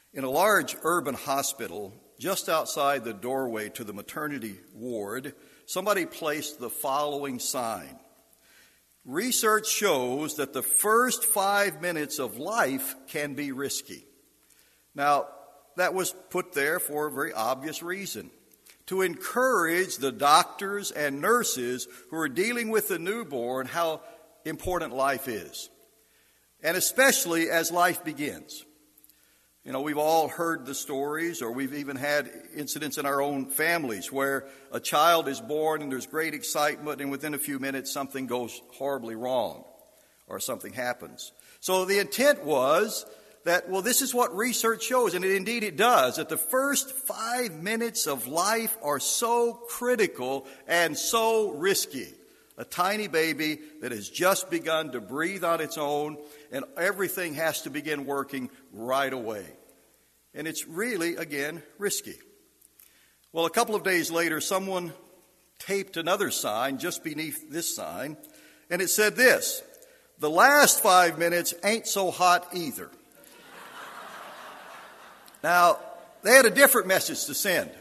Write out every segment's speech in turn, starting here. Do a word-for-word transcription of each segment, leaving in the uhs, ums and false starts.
In a large urban hospital, just outside the doorway to the maternity ward, somebody placed the following sign. Research shows that the first five minutes of life can be risky. Now, that was put there for a very obvious reason, to encourage the doctors and nurses who are dealing with the newborn how important life is, and especially as life begins. You know, we've all heard the stories, or we've even had incidents in our own families where a child is born and there's great excitement, and within a few minutes something goes horribly wrong or something happens. So the intent was that, well, this is what research shows, and indeed it does, that the first five minutes of life are so critical and so risky. A tiny baby that has just begun to breathe on its own, and everything has to begin working right away. And it's really, again, risky. Well, a couple of days later, someone taped another sign just beneath this sign, and it said this: "The last five minutes ain't so hot either." Now, they had a different message to send.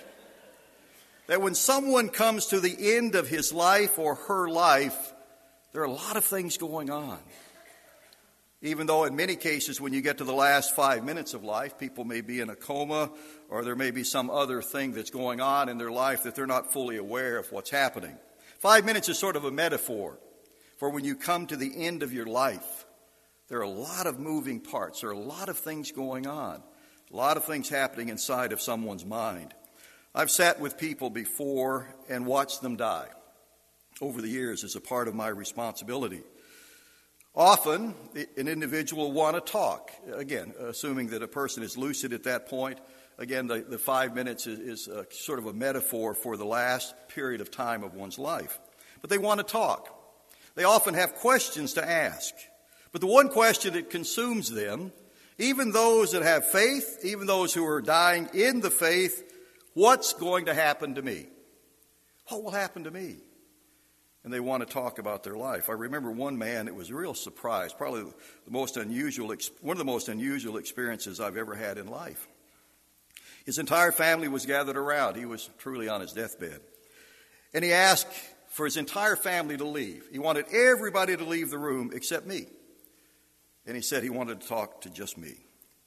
That when someone comes to the end of his life or her life, there are a lot of things going on. Even though in many cases when you get to the last five minutes of life, people may be in a coma, or there may be some other thing that's going on in their life that they're not fully aware of what's happening. Five minutes is sort of a metaphor for when you come to the end of your life. There are a lot of moving parts. There are a lot of things going on. A lot of things happening inside of someone's mind. I've sat with people before and watched them die over the years as a part of my responsibility. Often, an individual will want to talk. Again, assuming that a person is lucid at that point. Again, the, the five minutes is, is a, sort of a metaphor for the last period of time of one's life. But they want to talk. They often have questions to ask. But the one question that consumes them, even those that have faith, even those who are dying in the faith, what's going to happen to me? What will happen to me? And they want to talk about their life. I remember one man, it was a real surprise, probably the most unusual, one of the most unusual experiences I've ever had in life. His entire family was gathered around. He was truly on his deathbed. And he asked for his entire family to leave. He wanted everybody to leave the room except me. And he said he wanted to talk to just me.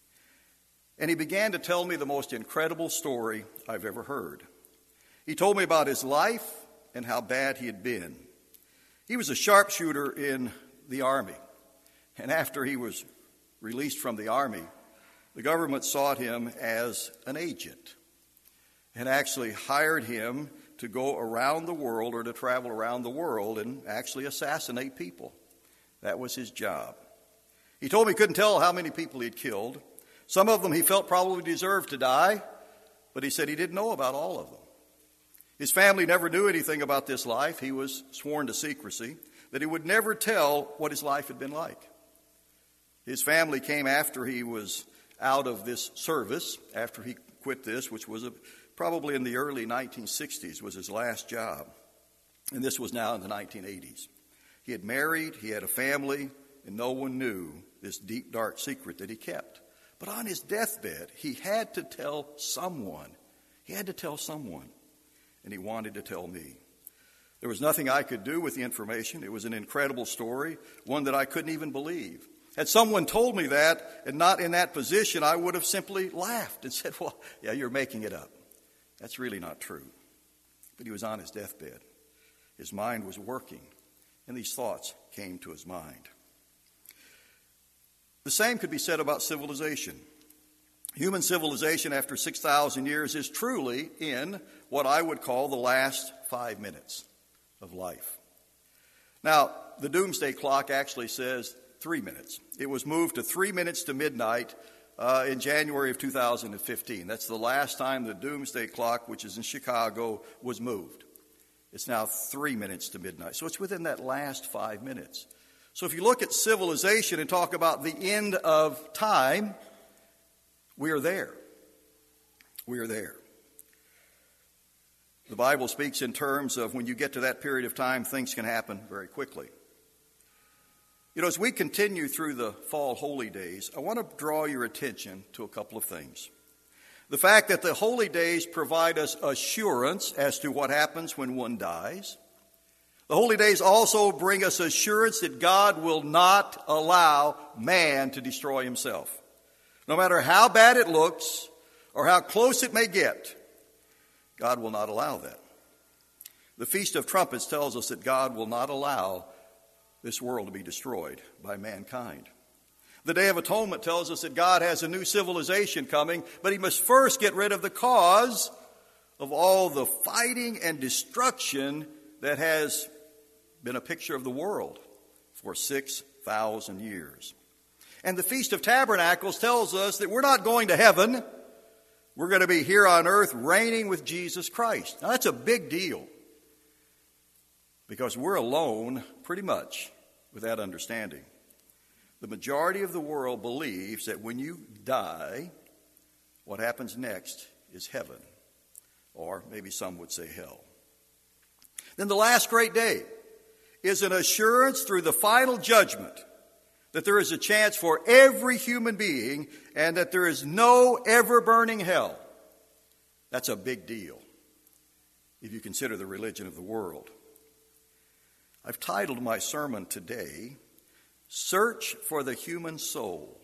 And he began to tell me the most incredible story I've ever heard. He told me about his life and how bad he had been. He was a sharpshooter in the Army. And after he was released from the Army, the government sought him as an agent and actually hired him to go around the world or to travel around the world and actually assassinate people. That was his job. He told me he couldn't tell how many people he'd killed. Some of them he felt probably deserved to die, but he said he didn't know about all of them. His family never knew anything about this life. He was sworn to secrecy, that he would never tell what his life had been like. His family came after he was out of this service, after he quit this, which was a, probably in the early nineteen sixties, was his last job. And this was now in the nineteen eighties. He had married, he had a family, and no one knew this deep, dark secret that he kept. But on his deathbed, he had to tell someone. He had to tell someone. And he wanted to tell me. There was nothing I could do with the information. It was an incredible story, one that I couldn't even believe. Had someone told me that and not in that position, I would have simply laughed and said, well, yeah, you're making it up. That's really not true. But he was on his deathbed. His mind was working, and these thoughts came to his mind. The same could be said about civilization. Human civilization after six thousand years is truly in what I would call the last five minutes of life. Now, the doomsday clock actually says three minutes. It was moved to three minutes to midnight uh, in January of two thousand fifteen. That's the last time the doomsday clock, which is in Chicago, was moved. It's now three minutes to midnight. So it's within that last five minutes. So if you look at civilization and talk about the end of time, we are there. We are there. The Bible speaks in terms of when you get to that period of time, things can happen very quickly. You know, as we continue through the fall holy days, I want to draw your attention to a couple of things. The fact that the holy days provide us assurance as to what happens when one dies. The holy days also bring us assurance that God will not allow man to destroy himself. No matter how bad it looks or how close it may get, God will not allow that. The Feast of Trumpets tells us that God will not allow this world to be destroyed by mankind. The Day of Atonement tells us that God has a new civilization coming, but he must first get rid of the cause of all the fighting and destruction that has been a picture of the world for six thousand years. And the Feast of Tabernacles tells us that we're not going to heaven. We're going to be here on earth reigning with Jesus Christ. Now that's a big deal because we're alone pretty much with that understanding. The majority of the world believes that when you die, what happens next is heaven, or maybe some would say hell. Then the last great day is an assurance through the final judgment that there is a chance for every human being and that there is no ever-burning hell. That's a big deal if you consider the religion of the world. I've titled my sermon today, Search for the Human Soul.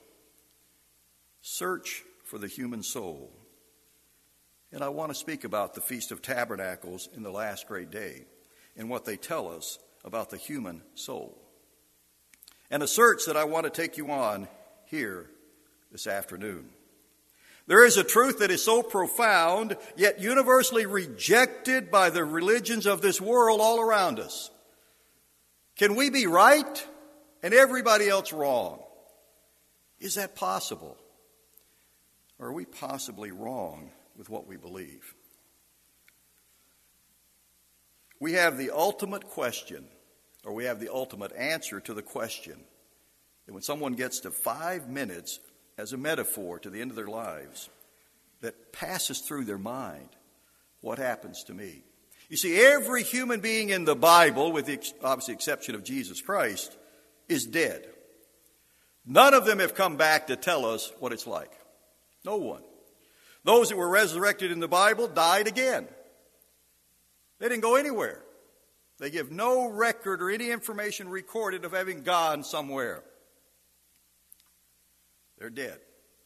Search for the human soul. And I want to speak about the Feast of Tabernacles in the last great day and what they tell us about the human soul. And a search that I want to take you on here this afternoon. There is a truth that is so profound, yet universally rejected by the religions of this world all around us. Can we be right and everybody else wrong? Is that possible? Or are we possibly wrong with what we believe? We have the ultimate question, or we have the ultimate answer to the question that when someone gets to five minutes as a metaphor to the end of their lives, that passes through their mind, what happens to me? You see, every human being in the Bible, with the obviously exception of Jesus Christ, is dead. None of them have come back to tell us what it's like. No one. Those that were resurrected in the Bible died again. They didn't go anywhere. They give no record or any information recorded of having gone somewhere. They're dead.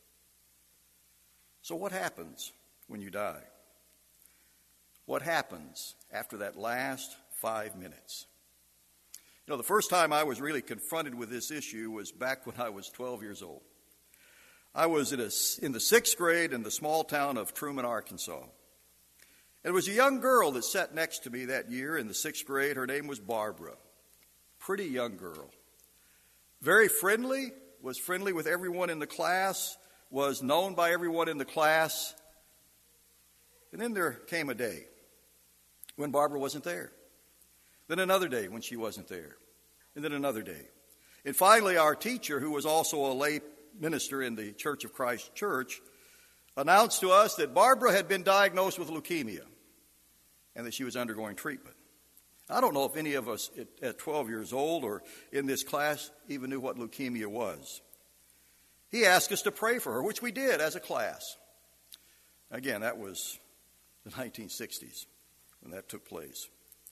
So what happens when you die? What happens after that last five minutes? You know, the first time I was really confronted with this issue was back when I was twelve years old. I was in, a, in the sixth grade in the small town of Truman, Arkansas. And there was a young girl that sat next to me that year in the sixth grade. Her name was Barbara. Pretty young girl. Very friendly, was friendly with everyone in the class, was known by everyone in the class. And then there came a day when Barbara wasn't there. Then another day when she wasn't there. And then another day. And finally, our teacher, who was also a lay minister in the Church of Christ Church, announced to us that Barbara had been diagnosed with leukemia and that she was undergoing treatment. I don't know if any of us at twelve years old or in this class even knew what leukemia was. He asked us to pray for her, which we did as a class. Again, that was the nineteen sixties when that took place.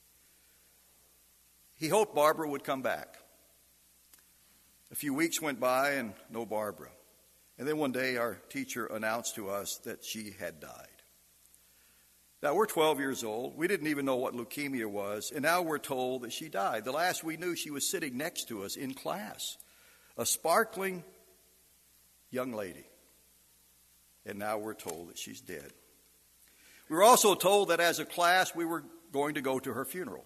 He hoped Barbara would come back. A few weeks went by and no Barbara. And then one day our teacher announced to us that she had died. Now we're twelve years old. We didn't even know what leukemia was. And now we're told that she died. The last we knew, she was sitting next to us in class. A sparkling young lady. And now we're told that she's dead. We were also told that as a class we were going to go to her funeral.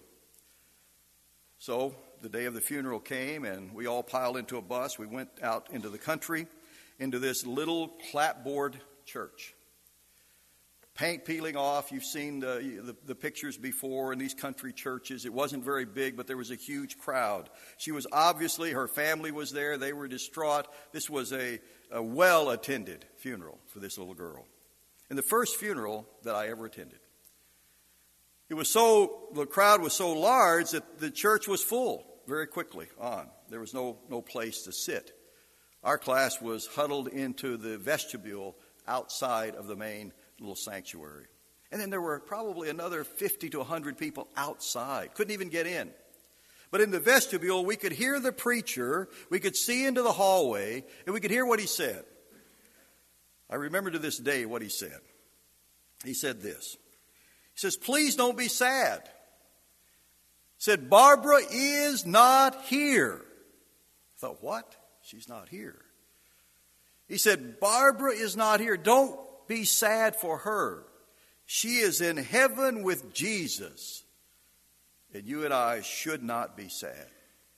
So the day of the funeral came and we all piled into a bus. We went out into the country, into this little clapboard church. Paint peeling off. You've seen the, the, the pictures before in these country churches. It wasn't very big, but there was a huge crowd. She was obviously, her family was there. They were distraught. This was a, a well-attended funeral for this little girl. And the first funeral that I ever attended. It was so, the crowd was so large that the church was full. very quickly on. There was no, no place to sit. Our class was huddled into the vestibule outside of the main little sanctuary. And then there were probably another fifty to one hundred people outside. Couldn't even get in. But in the vestibule, we could hear the preacher, we could see into the hallway, and we could hear what he said. I remember to this day what he said. He said this. He says, please don't be sad. He said, Barbara is not here. I thought, what? She's not here. He said, Barbara is not here. Don't be sad for her. She is in heaven with Jesus. And you and I should not be sad.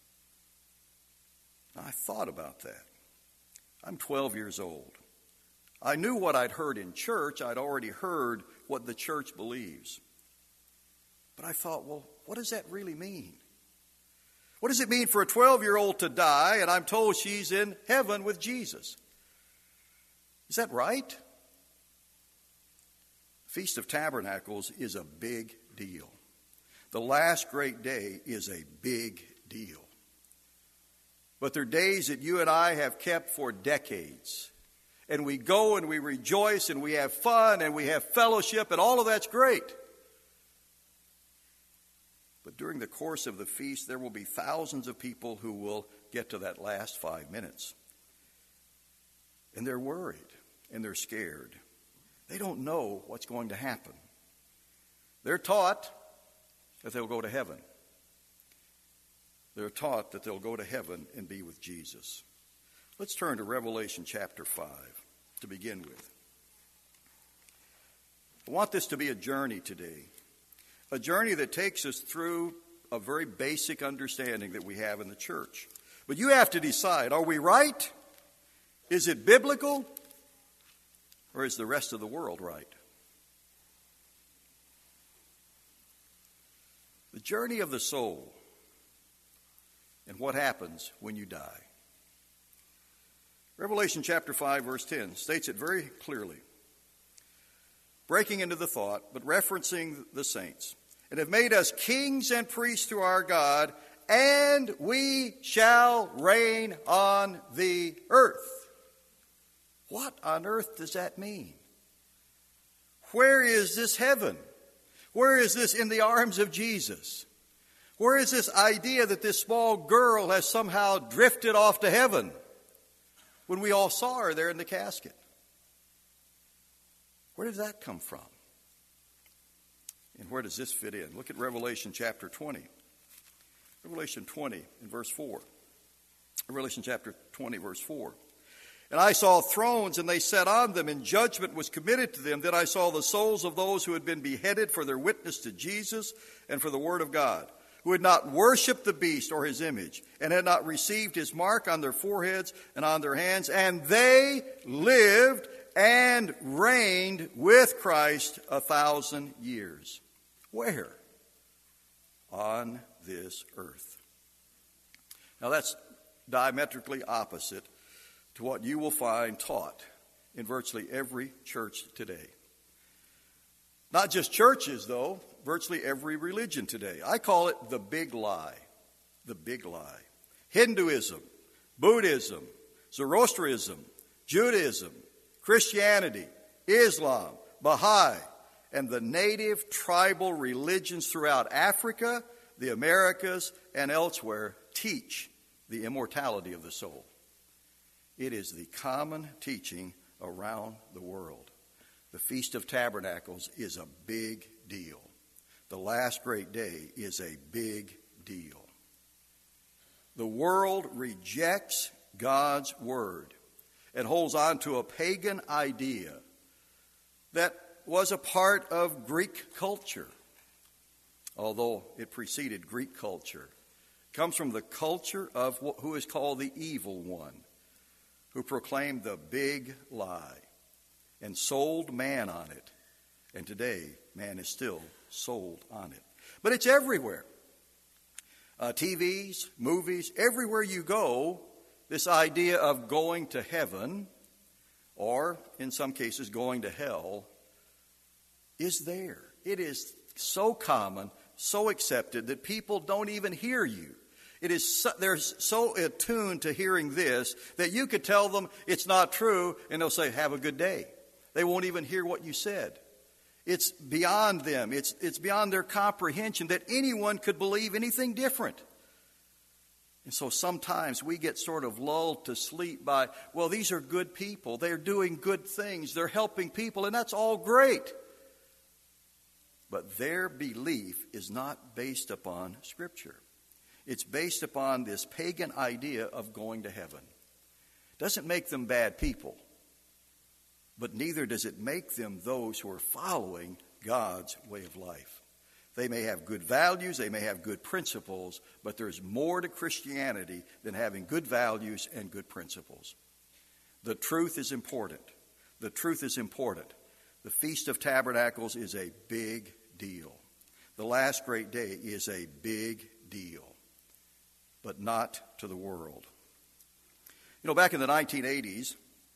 Now, I thought about that. I'm twelve years old. I knew what I'd heard in church. I'd already heard what the church believes. But I thought, well, what does that really mean? What does it mean for a twelve-year-old to die and I'm told she's in heaven with Jesus? Is that right? Feast of Tabernacles is a big deal. The last great day is a big deal. But they're days that you and I have kept for decades. And we go and we rejoice and we have fun and we have fellowship and all of that's great. But during the course of the feast, there will be thousands of people who will get to that last five minutes. And they're worried and they're scared. They don't know what's going to happen. They're taught that they'll go to heaven. They're taught that they'll go to heaven and be with Jesus. Let's turn to Revelation chapter five to begin with. I want this to be a journey today, a journey that takes us through a very basic understanding that we have in the church. But you have to decide, are we right? Is it biblical? Or is the rest of the world right? The journey of the soul and what happens when you die. Revelation chapter five, verse ten states it very clearly, breaking into the thought, but referencing the saints, and have made us kings and priests to our God, and we shall reign on the earth. What on earth does that mean? Where is this heaven? Where is this in the arms of Jesus? Where is this idea that this small girl has somehow drifted off to heaven when we all saw her there in the casket? Where did that come from? And where does this fit in? Look at Revelation chapter twenty. Revelation twenty in verse four. Revelation chapter twenty, verse four. And I saw thrones, and they sat on them, and judgment was committed to them. Then I saw the souls of those who had been beheaded for their witness to Jesus and for the word of God, who had not worshipped the beast or his image, and had not received his mark on their foreheads and on their hands. And they lived and reigned with Christ a thousand years. Where? On this earth. Now that's diametrically opposite to what you will find taught in virtually every church today. Not just churches, though, virtually every religion today. I call it the big lie. The big lie. Hinduism, Buddhism, Zoroastrianism, Judaism, Christianity, Islam, Baha'i, and the native tribal religions throughout Africa, the Americas, and elsewhere teach the immortality of the soul. It is the common teaching around the world. The Feast of Tabernacles is a big deal. The last great day is a big deal. The world rejects God's word and holds on to a pagan idea that was a part of Greek culture, although it preceded Greek culture. It comes from the culture of who is called the evil one, who proclaimed the big lie and sold man on it. And today, man is still sold on it. But it's everywhere. Uh, T Vs, movies, everywhere you go, this idea of going to heaven, or in some cases going to hell, is there. It is so common, so accepted that people don't even hear you. It is so, they're so attuned to hearing this that you could tell them it's not true, and they'll say, have a good day. They won't even hear what you said. It's beyond them. It's, it's beyond their comprehension that anyone could believe anything different. And so sometimes we get sort of lulled to sleep by, well, these are good people. They're doing good things. They're helping people, and that's all great. But their belief is not based upon Scripture. It's based upon this pagan idea of going to heaven. It doesn't make them bad people, but neither does it make them those who are following God's way of life. They may have good values, they may have good principles, but there's more to Christianity than having good values and good principles. The truth is important. The truth is important. The Feast of Tabernacles is a big deal. The last great day is a big deal, but not to the world. You know, back in the nineteen eighties,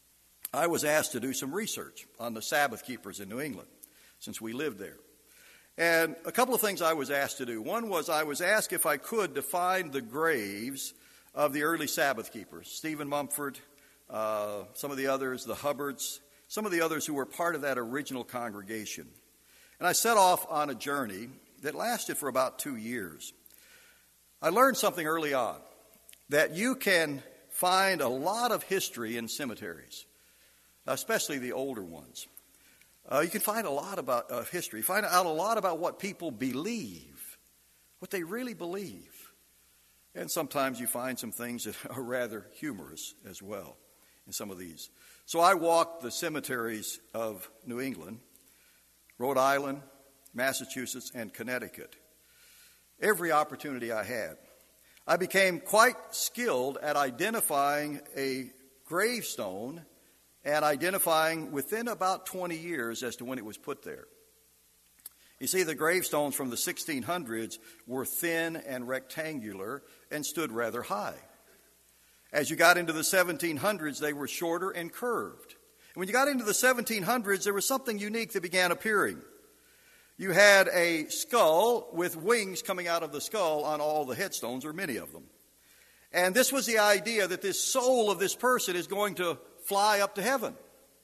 I was asked to do some research on the Sabbath keepers in New England, since we lived there. And a couple of things I was asked to do. One was I was asked if I could to find the graves of the early Sabbath keepers, Stephen Mumford, uh, some of the others, the Hubbards, some of the others who were part of that original congregation. And I set off on a journey that lasted for about two years. I learned something early on, that you can find a lot of history in cemeteries, especially the older ones. Uh, you can find a lot about uh, history, find out a lot about what people believe, what they really believe. And sometimes you find some things that are rather humorous as well in some of these. So I walked the cemeteries of New England, Rhode Island, Massachusetts, and Connecticut. Every opportunity I had. I became quite skilled at identifying a gravestone and identifying within about twenty years as to when it was put there. You see, the gravestones from the sixteen hundreds were thin and rectangular and stood rather high. As you got into the seventeen hundreds, they were shorter and curved. And when you got into the seventeen hundreds, there was something unique that began appearing. You had a skull with wings coming out of the skull on all the headstones, or many of them. And this was the idea that this soul of this person is going to fly up to heaven.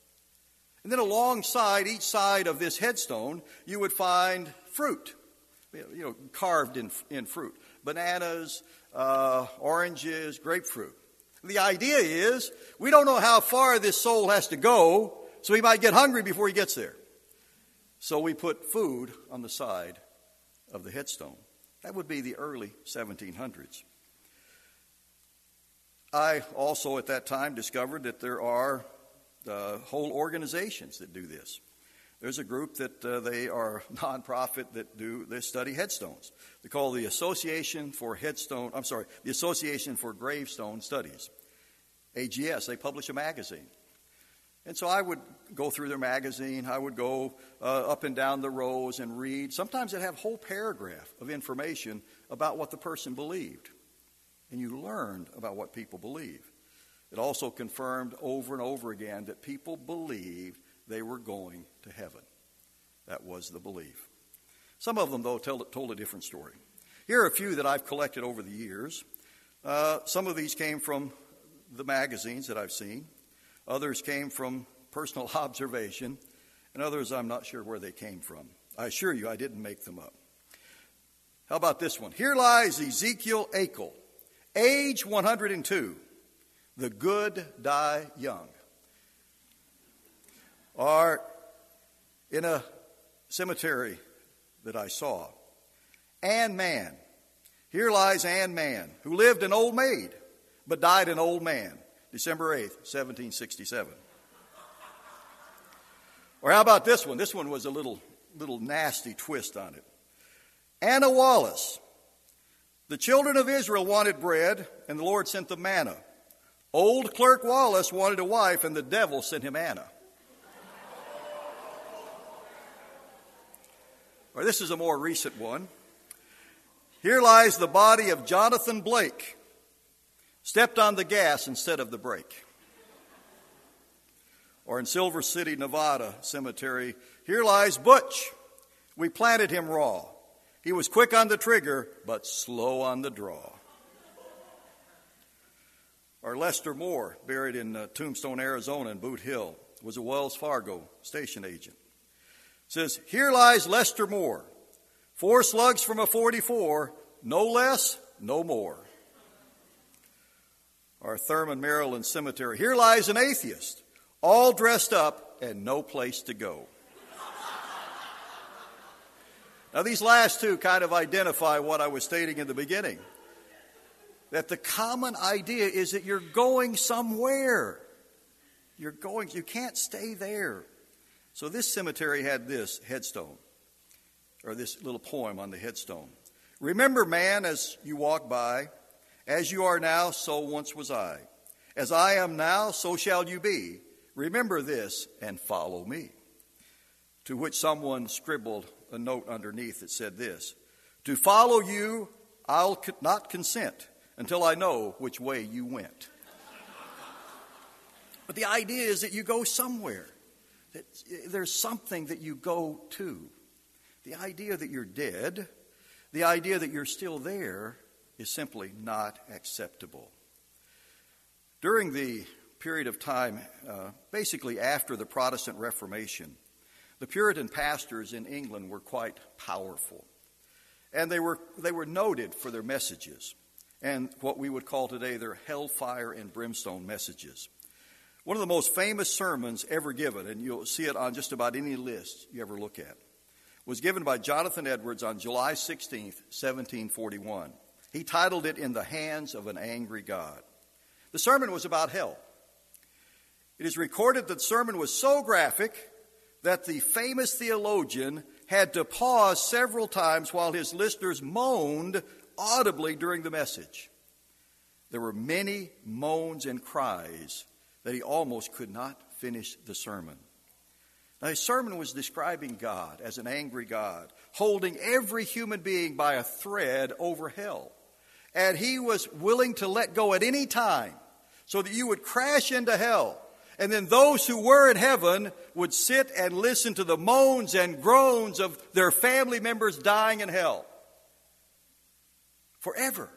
And then alongside each side of this headstone, you would find fruit, you know, carved in, in fruit. Bananas, uh, oranges, grapefruit. The idea is, we don't know how far this soul has to go, so he might get hungry before he gets there. So we put food on the side of the headstone. That would be the early seventeen hundreds. I also at that time discovered that there are uh, whole organizations that do this. There's a group that uh, they are nonprofit that do they study headstones. They call the Association for Headstone. I'm sorry, the Association for Gravestone Studies. A G S. They publish a magazine. And so I would go through their magazine. I would go uh, up and down the rows and read. Sometimes they'd have a whole paragraph of information about what the person believed. And you learned about what people believe. It also confirmed over and over again that people believed they were going to heaven. That was the belief. Some of them, though, tell, told a different story. Here are a few that I've collected over the years. Uh, some of these came from the magazines that I've seen. Others came from personal observation. And others I'm not sure where they came from. I assure you I didn't make them up. How about this one? Here lies Ezekiel Akel, age one hundred two. The good die young. Or in a cemetery that I saw, Ann Mann. Here lies Ann Mann, who lived an old maid, but died an old man, December eighth, seventeen sixty-seven. Or how about this one? This one was a little, little nasty twist on it. Anna Wallace. The children of Israel wanted bread, and the Lord sent them manna. Old Clerk Wallace wanted a wife, and the devil sent him Anna. Or this is a more recent one. Here lies the body of Jonathan Blake. Stepped on the gas instead of the brake. Or in Silver City, Nevada Cemetery, here lies Butch. We planted him raw. He was quick on the trigger, but slow on the draw. Or Lester Moore, buried in uh, Tombstone, Arizona in Boot Hill, was a Wells Fargo station agent. It says, "Here lies Lester Moore, four slugs from a forty-four, no less, no more." Or Thurman, Maryland Cemetery, "Here lies an atheist, all dressed up and no place to go." Now, these last two kind of identify what I was stating in the beginning, that the common idea is that you're going somewhere. You're going, you can't stay there. So this cemetery had this headstone, or this little poem on the headstone. "Remember, man, as you walk by, as you are now, so once was I. As I am now, so shall you be. Remember this and follow me." To which someone scribbled a note underneath that said this: "To follow you, I'll not consent until I know which way you went." But the idea is that you go somewhere, that there's something that you go to. The idea that you're dead, the idea that you're still there, is simply not acceptable. During the period of time, uh, basically after the Protestant Reformation, the Puritan pastors in England were quite powerful. And they were, they were noted for their messages, and what we would call today their hellfire and brimstone messages. One of the most famous sermons ever given, and you'll see it on just about any list you ever look at, was given by Jonathan Edwards on July sixteenth, seventeen forty-one. He titled it, "In the Hands of an Angry God." The sermon was about hell. It is recorded that the sermon was so graphic that the famous theologian had to pause several times while his listeners moaned audibly during the message. There were many moans and cries that he almost could not finish the sermon. Now, his sermon was describing God as an angry God, holding every human being by a thread over hell. And he was willing to let go at any time so that you would crash into hell. And then those who were in heaven would sit and listen to the moans and groans of their family members dying in hell forever.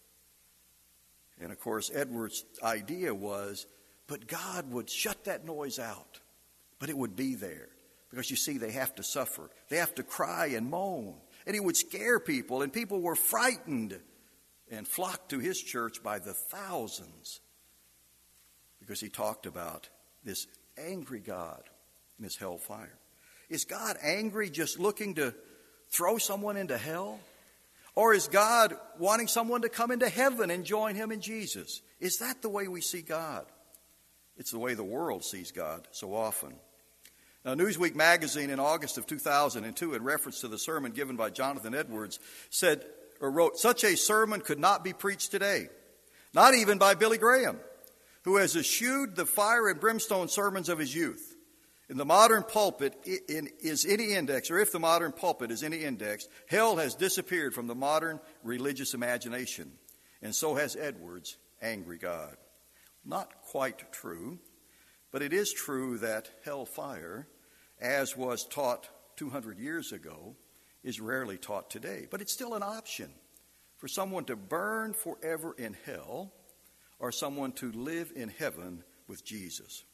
And of course, Edwards' idea was, but God would shut that noise out, but it would be there. Because you see, they have to suffer. They have to cry and moan. And he would scare people, and people were frightened and flocked to his church by the thousands because he talked about this angry God and his hellfire. Is God angry just looking to throw someone into hell? Or is God wanting someone to come into heaven and join him in Jesus? Is that the way we see God? It's the way the world sees God so often. Now, Newsweek magazine in August of two thousand two, in reference to the sermon given by Jonathan Edwards, said or wrote, "Such a sermon could not be preached today, not even by Billy Graham, who has eschewed the fire and brimstone sermons of his youth. In the modern pulpit in, is any index, or if the modern pulpit is any index, hell has disappeared from the modern religious imagination, and so has Edwards' angry God." Not quite true, but it is true that hellfire, as was taught two hundred years ago, is rarely taught today. But it's still an option for someone to burn forever in hell or someone to live in heaven with Jesus.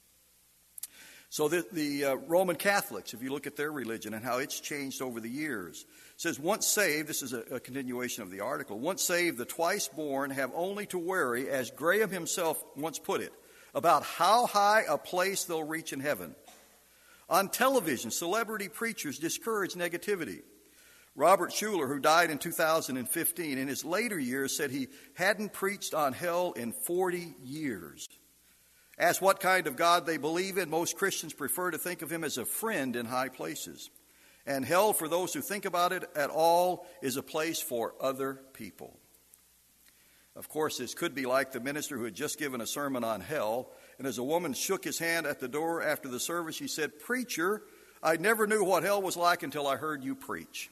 So the, the uh, Roman Catholics, if you look at their religion and how it's changed over the years, says once saved, this is a, a continuation of the article, once saved, the twice born have only to worry, as Graham himself once put it, about how high a place they'll reach in heaven. On television, celebrity preachers discourage negativity. Robert Schuller, who died in two thousand fifteen, in his later years said he hadn't preached on hell in forty years. Asked what kind of God they believe in, most Christians prefer to think of him as a friend in high places. And hell, for those who think about it at all, is a place for other people. Of course, this could be like the minister who had just given a sermon on hell, and as a woman shook his hand at the door after the service, he said, "Preacher, I never knew what hell was like until I heard you preach."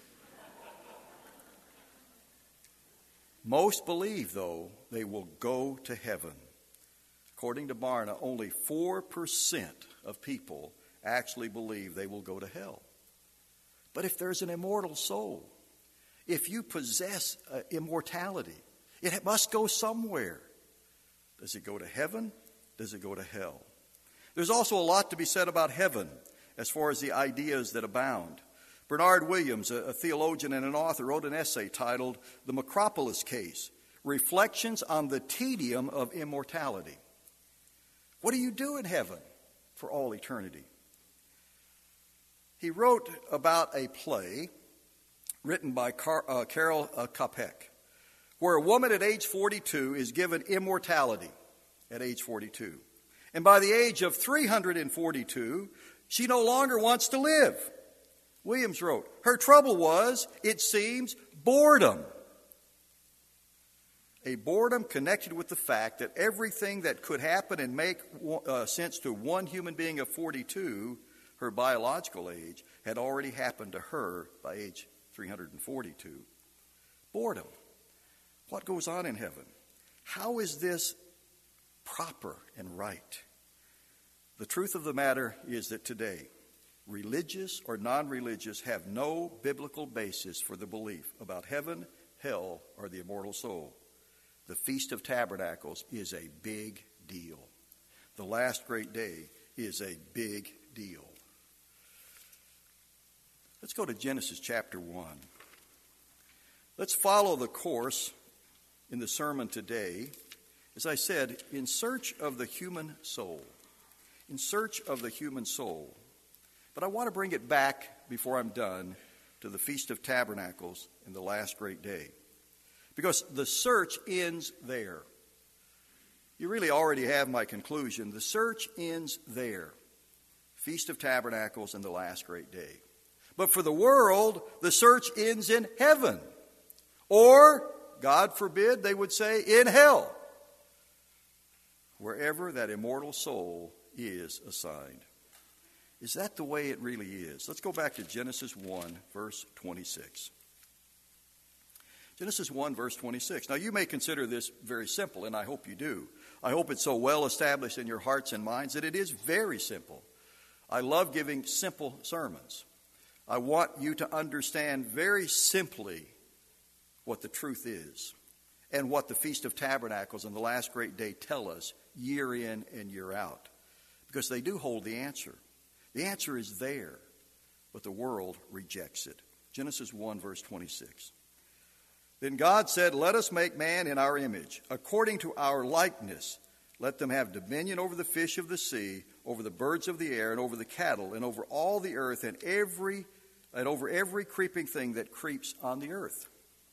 Most believe, though, they will go to heaven. According to Barna, only four percent of people actually believe they will go to hell. But if there's an immortal soul, if you possess uh, immortality, it must go somewhere. Does it go to heaven? Does it go to hell? There's also a lot to be said about heaven as far as the ideas that abound. Bernard Williams, a theologian and an author, wrote an essay titled The Macropolis Case, Reflections on the Tedium of Immortality. What do you do in heaven for all eternity? He wrote about a play written by Car- uh, Karel uh, Capek, where a woman at age forty-two is given immortality at age forty-two. And by the age of three hundred forty-two, she no longer wants to live. Williams wrote, her trouble was, it seems, boredom. A boredom connected with the fact that everything that could happen and make uh, sense to one human being of forty-two, her biological age, had already happened to her by age three hundred forty-two. Boredom. What goes on in heaven? How is this proper and right? The truth of the matter is that today, religious or non-religious have no biblical basis for the belief about heaven, hell, or the immortal soul. The Feast of Tabernacles is a big deal. The last great day is a big deal. Let's go to Genesis chapter one. Let's follow the course in the sermon today, as I said, in search of the human soul. In search of the human soul. But I want to bring it back, before I'm done, to the Feast of Tabernacles and the last great day. Because the search ends there. You really already have my conclusion. The search ends there. Feast of Tabernacles and the last great day. But for the world, the search ends in heaven. Or, God forbid, they would say, in hell. Wherever that immortal soul is assigned. Is that the way it really is? Let's go back to Genesis one, verse twenty-six. Genesis one, verse twenty-six. Now, you may consider this very simple, and I hope you do. I hope it's so well established in your hearts and minds that it is very simple. I love giving simple sermons. I want you to understand very simply what the truth is and what the Feast of Tabernacles and the last great day tell us year in and year out. Because they do hold the answer. The answer is there, but the world rejects it. Genesis one, verse twenty-six. Then God said, let us make man in our image, according to our likeness. Let them have dominion over the fish of the sea, over the birds of the air, and over the cattle, and over all the earth, and every and over every creeping thing that creeps on the earth.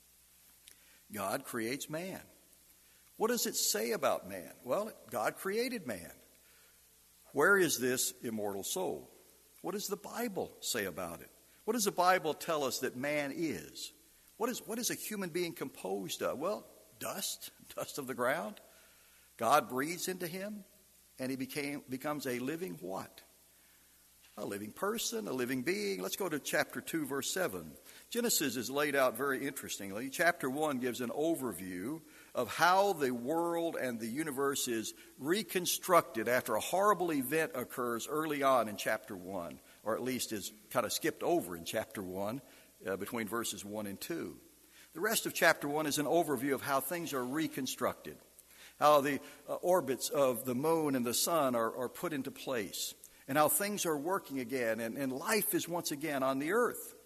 God creates man. What does it say about man? Well, God created man. Where is this immortal soul? What does the Bible say about it? What does the Bible tell us that man is? What is, what is a human being composed of? Well, dust, dust of the ground. God breathes into him, and he became, becomes a living what? A living person, a living being. Let's go to chapter two, verse seven. Genesis is laid out very interestingly. Chapter one gives an overview of how the world and the universe is reconstructed after a horrible event occurs early on in chapter one, or at least is kind of skipped over in chapter one uh, between verses one and two. The rest of chapter one is an overview of how things are reconstructed, how the uh, orbits of the moon and the sun are, are put into place, and how things are working again, and, and life is once again on the earth.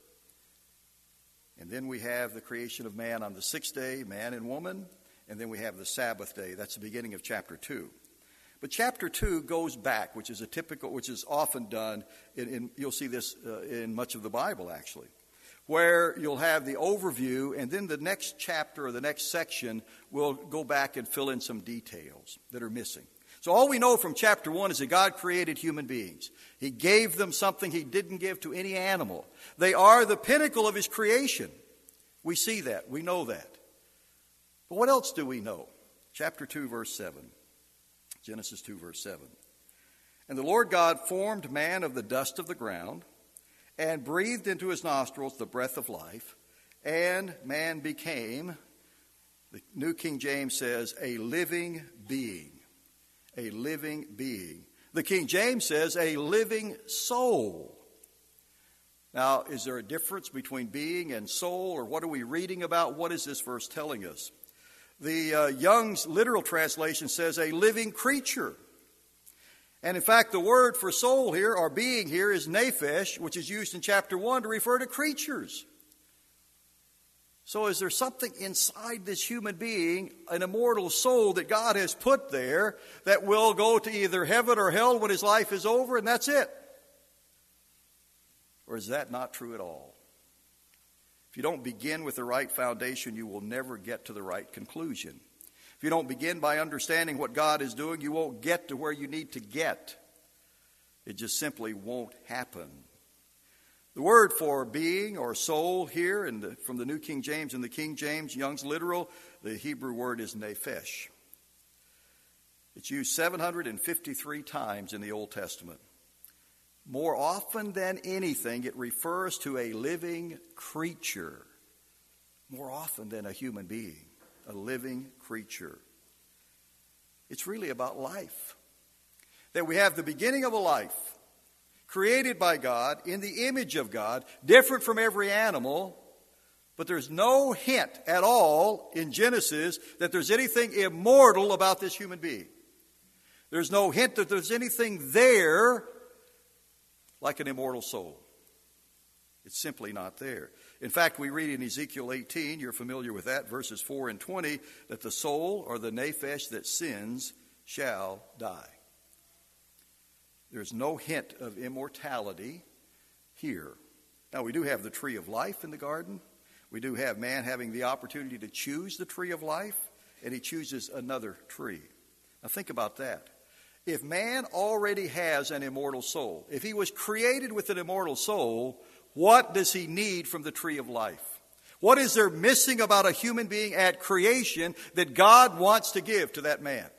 And then we have the creation of man on the sixth day, man and woman, and then we have the Sabbath day. That's the beginning of chapter two. But chapter two goes back, which is a typical, which is often done, in, in you'll see this uh, in much of the Bible actually, where you'll have the overview, and then the next chapter or the next section will go back and fill in some details that are missing. So all we know from chapter one is that God created human beings. He gave them something he didn't give to any animal. They are the pinnacle of his creation. We see that. We know that. But what else do we know? Chapter two, verse seven. Genesis two, verse seven. And the Lord God formed man of the dust of the ground and breathed into his nostrils the breath of life, and man became, the New King James says, a living being. A living being. The King James says a living soul. Now, is there a difference between being and soul, or what are we reading about? What is this verse telling us? The uh, Young's literal translation says a living creature. And in fact, the word for soul here, or being here, is nephesh, which is used in chapter one to refer to creatures. So is there something inside this human being, an immortal soul that God has put there, that will go to either heaven or hell when his life is over, and that's it? Or is that not true at all? If you don't begin with the right foundation, you will never get to the right conclusion. If you don't begin by understanding what God is doing, you won't get to where you need to get. It just simply won't happen. The word for being or soul here in the, from the New King James and the King James, Young's literal, the Hebrew word is nephesh. It's used seven hundred fifty-three times in the Old Testament. More often than anything, it refers to a living creature. More often than a human being, a living creature. It's really about life. That we have the beginning of a life, created by God, in the image of God, different from every animal, but there's no hint at all in Genesis that there's anything immortal about this human being. There's no hint that there's anything there like an immortal soul. It's simply not there. In fact, we read in Ezekiel eighteen, you're familiar with that, verses four and twenty, that the soul or the nephesh that sins shall die. There's no hint of immortality here. Now, we do have the tree of life in the garden. We do have man having the opportunity to choose the tree of life, and he chooses another tree. Now, think about that. If man already has an immortal soul, if he was created with an immortal soul, what does he need from the tree of life? What is there missing about a human being at creation that God wants to give to that man?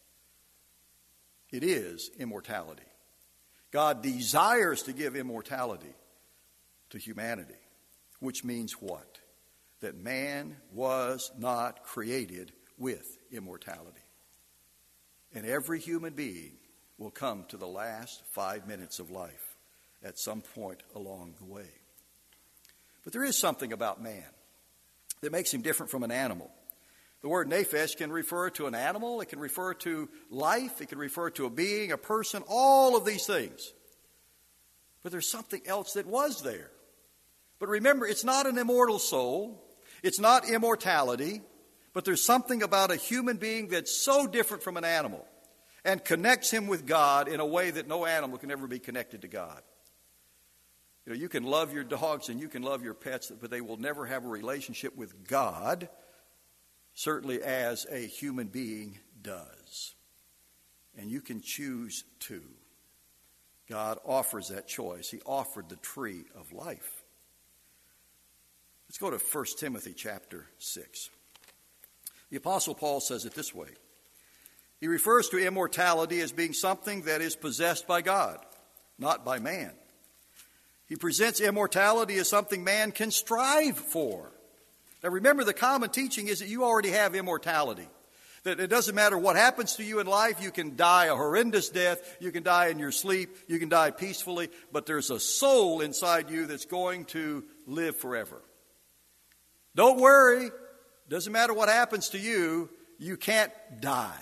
It is immortality. God desires to give immortality to humanity, which means what? That man was not created with immortality. And every human being will come to the last five minutes of life at some point along the way. But there is something about man that makes him different from an animal. The word nephesh can refer to an animal, it can refer to life, it can refer to a being, a person, all of these things. But there's something else that was there. But remember, it's not an immortal soul, it's not immortality, but there's something about a human being that's so different from an animal and connects him with God in a way that no animal can ever be connected to God. You know, you can love your dogs and you can love your pets, but they will never have a relationship with God, certainly as a human being does. And you can choose to. God offers that choice. He offered the tree of life. Let's go to First Timothy chapter six. The Apostle Paul says it this way. He refers to immortality as being something that is possessed by God, not by man. He presents immortality as something man can strive for. Now remember, the common teaching is that you already have immortality. That it doesn't matter what happens to you in life, you can die a horrendous death, you can die in your sleep, you can die peacefully, but there's a soul inside you that's going to live forever. Don't worry, doesn't matter what happens to you, you can't die.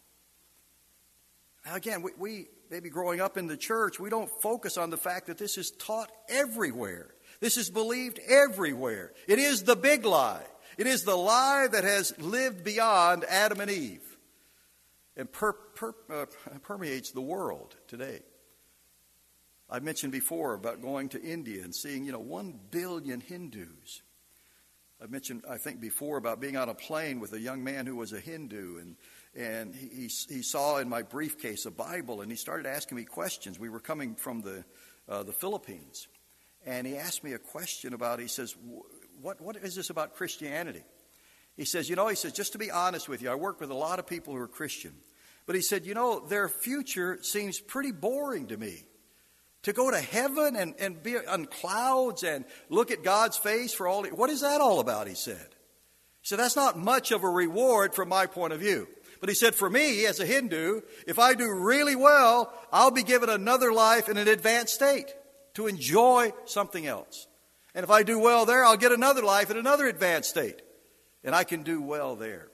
Now again, we, we maybe growing up in the church, we don't focus on the fact that this is taught everywhere. This is believed everywhere. It is the big lie. It is the lie that has lived beyond Adam and Eve and per, per, uh, permeates the world today. I mentioned before about going to India and seeing, you know, one billion Hindus. I mentioned, I think, before about being on a plane with a young man who was a Hindu, and and he, he, he saw in my briefcase a Bible, and he started asking me questions. We were coming from the uh, the Philippines, and he asked me a question about, he says, what what is this about Christianity? He says, you know, he says, just to be honest with you, I work with a lot of people who are Christian, but he said, you know, their future seems pretty boring to me. To go to heaven and, and be on clouds and look at God's face for all, what is that all about, he said. He said, that's not much of a reward from my point of view. But he said, for me, as a Hindu, if I do really well, I'll be given another life in an advanced state to enjoy something else. And if I do well there, I'll get another life in another advanced state. And I can do well there.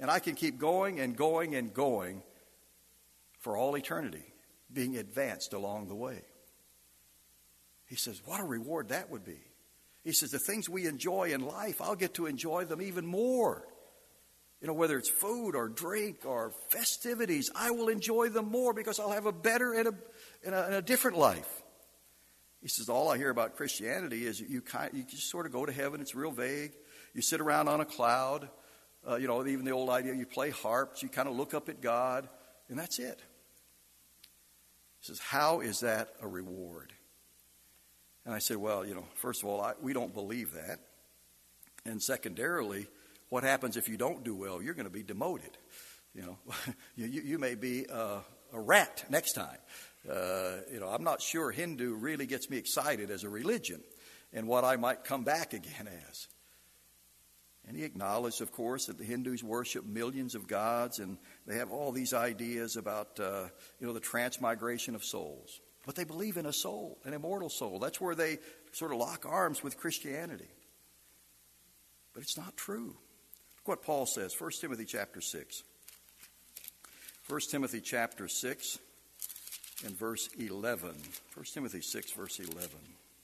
And I can keep going and going and going for all eternity, being advanced along the way. He says, what a reward that would be. He says, the things we enjoy in life, I'll get to enjoy them even more. You know, whether it's food or drink or festivities, I will enjoy them more because I'll have a better and a, and a, and a different life. He says, all I hear about Christianity is you kind, you just sort of go to heaven. It's real vague. You sit around on a cloud. Uh, you know, even the old idea, you play harps. You kind of look up at God, and that's it. He says, how is that a reward? And I said, well, you know, first of all, I, we don't believe that. And secondarily, what happens if you don't do well? You're going to be demoted. You know, you, you may be uh, a rat next time. Uh, you know, I'm not sure Hindu really gets me excited as a religion and what I might come back again as. And he acknowledged, of course, that the Hindus worship millions of gods and they have all these ideas about, uh, you know, the transmigration of souls. But they believe in a soul, an immortal soul. That's where they sort of lock arms with Christianity. But it's not true. Look what Paul says, First Timothy chapter six. First Timothy chapter six and verse eleven. First Timothy six, verse eleven.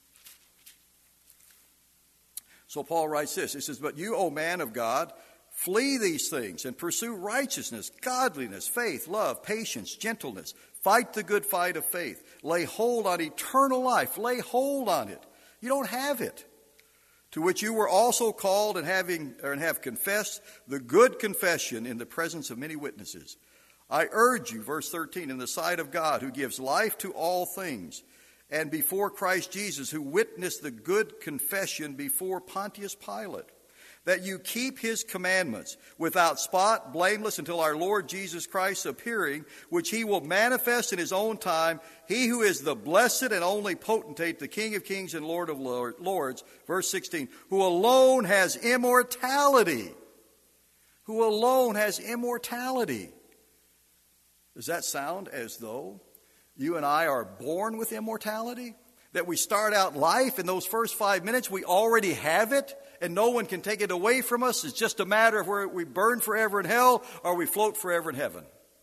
So Paul writes this. He says, but you, O man of God, flee these things and pursue righteousness, godliness, faith, love, patience, gentleness. Fight the good fight of faith. Lay hold on eternal life. Lay hold on it. You don't have it. To which you were also called and having or and have confessed the good confession in the presence of many witnesses. I urge you, verse thirteen, in the sight of God who gives life to all things, and before Christ Jesus who witnessed the good confession before Pontius Pilate, that you keep his commandments without spot, blameless, until our Lord Jesus Christ appearing, which he will manifest in his own time, he who is the blessed and only potentate, the King of kings and Lord of lords, verse sixteen, who alone has immortality. Who alone has immortality. Does that sound as though you and I are born with immortality? That we start out life in those first five minutes, we already have it, and no one can take it away from us. It's just a matter of where we burn forever in hell or we float forever in heaven.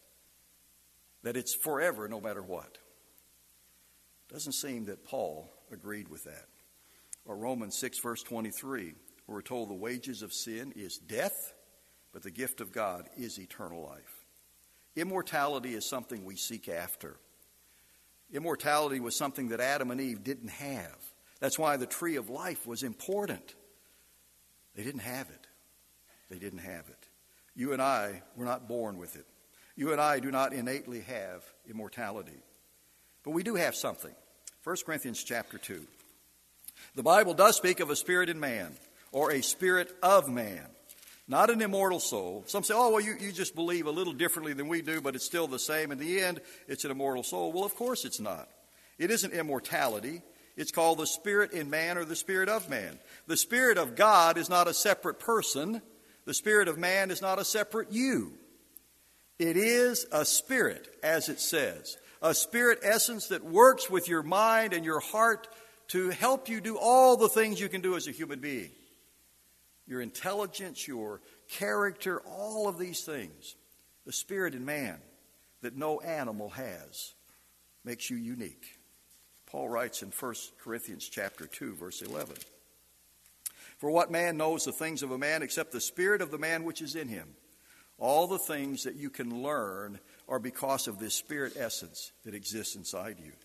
That it's forever no matter what. Doesn't seem that Paul agreed with that. Or Romans six, verse twenty-three, where we're told the wages of sin is death, but the gift of God is eternal life. Immortality is something we seek after. Immortality was something that Adam and Eve didn't have. That's why the tree of life was important. They didn't have it. They didn't have it. You and I were not born with it. You and I do not innately have immortality. But we do have something. First Corinthians chapter two. The Bible does speak of a spirit in man, or a spirit of man. Not an immortal soul. Some say, oh, well, you, you just believe a little differently than we do, but it's still the same. In the end, it's an immortal soul. Well, of course it's not. It isn't immortality. It's called the spirit in man or the spirit of man. The spirit of God is not a separate person. The spirit of man is not a separate you. It is a spirit, as it says. A spirit essence that works with your mind and your heart to help you do all the things you can do as a human being. Your intelligence, your character, all of these things. The spirit in man that no animal has makes you unique. Paul writes in First Corinthians chapter two, verse eleven. For what man knows the things of a man except the spirit of the man which is in him? All the things that you can learn are because of this spirit essence that exists inside you.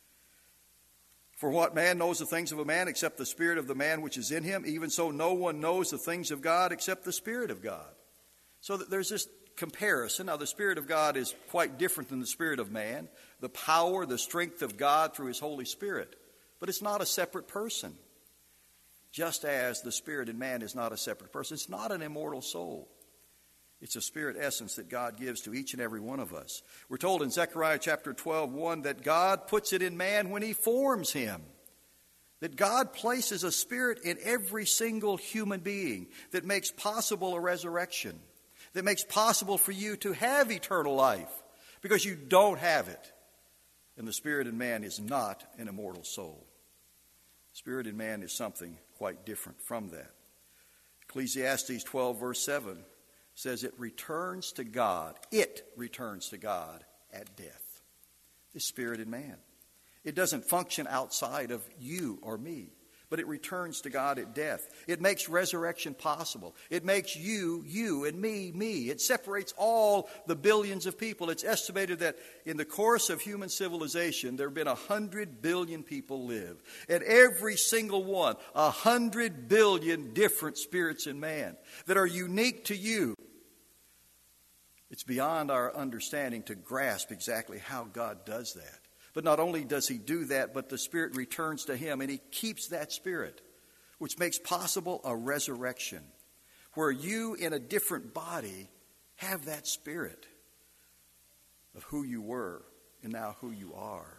For what man knows the things of a man except the spirit of the man which is in him? Even so, no one knows the things of God except the Spirit of God. So that there's this comparison. Now, the Spirit of God is quite different than the spirit of man. The power, the strength of God through his Holy Spirit. But it's not a separate person. Just as the spirit in man is not a separate person. It's not an immortal soul. It's a spirit essence that God gives to each and every one of us. We're told in Zechariah chapter twelve, one, that God puts it in man when he forms him. That God places a spirit in every single human being that makes possible a resurrection. That makes possible for you to have eternal life. Because you don't have it. And the spirit in man is not an immortal soul. The spirit in man is something quite different from that. Ecclesiastes twelve, verse seven. says it returns to God. It returns to God at death. The spirit in man. It doesn't function outside of you or me, but it returns to God at death. It makes resurrection possible. It makes you, you, and me, me. It separates all the billions of people. It's estimated that in the course of human civilization, there have been a hundred billion people live. And every single one, a hundred billion different spirits in man that are unique to you. It's beyond our understanding to grasp exactly how God does that. But not only does he do that, but the Spirit returns to him, and he keeps that Spirit, which makes possible a resurrection, where you in a different body have that Spirit of who you were and now who you are.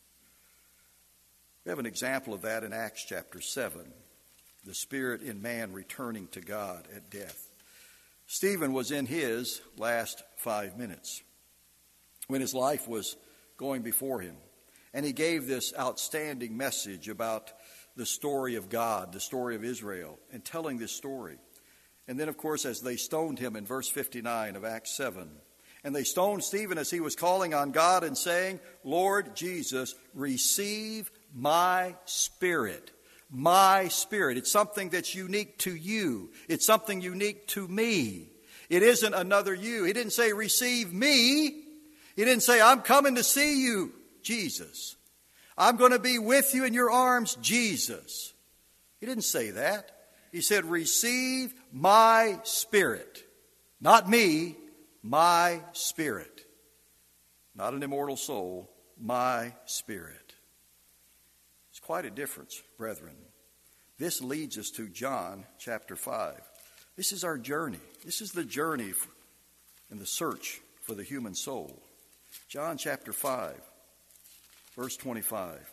We have an example of that in Acts chapter seven, the Spirit in man returning to God at death. Stephen was in his last five minutes when his life was going before him. And he gave this outstanding message about the story of God, the story of Israel, and telling this story. And then, of course, as they stoned him in verse fifty-nine of Acts seven, and they stoned Stephen as he was calling on God and saying, Lord Jesus, receive my spirit. My spirit. It's something that's unique to you. It's something unique to me. It isn't another you. He didn't say, receive me. He didn't say, I'm coming to see you, Jesus. I'm going to be with you in your arms, Jesus. He didn't say that. He said, receive my spirit. Not me, my spirit. Not an immortal soul, my spirit. It's quite a difference, brethren. This leads us to John chapter five. This is our journey. This is the journey in the search for the human soul. John chapter five, verse twenty-five.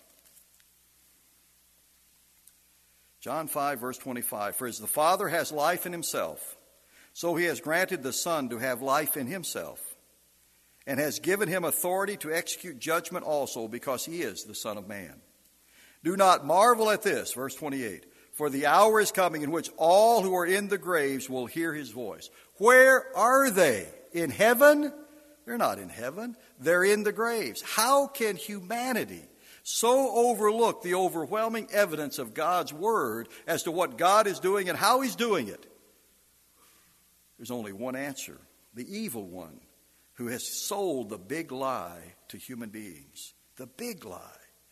John five, verse twenty-five. For as the Father has life in himself, so he has granted the Son to have life in himself, and has given him authority to execute judgment also, because he is the Son of Man. Do not marvel at this, verse twenty-eight, for the hour is coming in which all who are in the graves will hear his voice. Where are they? In heaven? They're not in heaven. They're in the graves. How can humanity so overlook the overwhelming evidence of God's word as to what God is doing and how he's doing it? There's only one answer. The evil one who has sold the big lie to human beings. The big lie.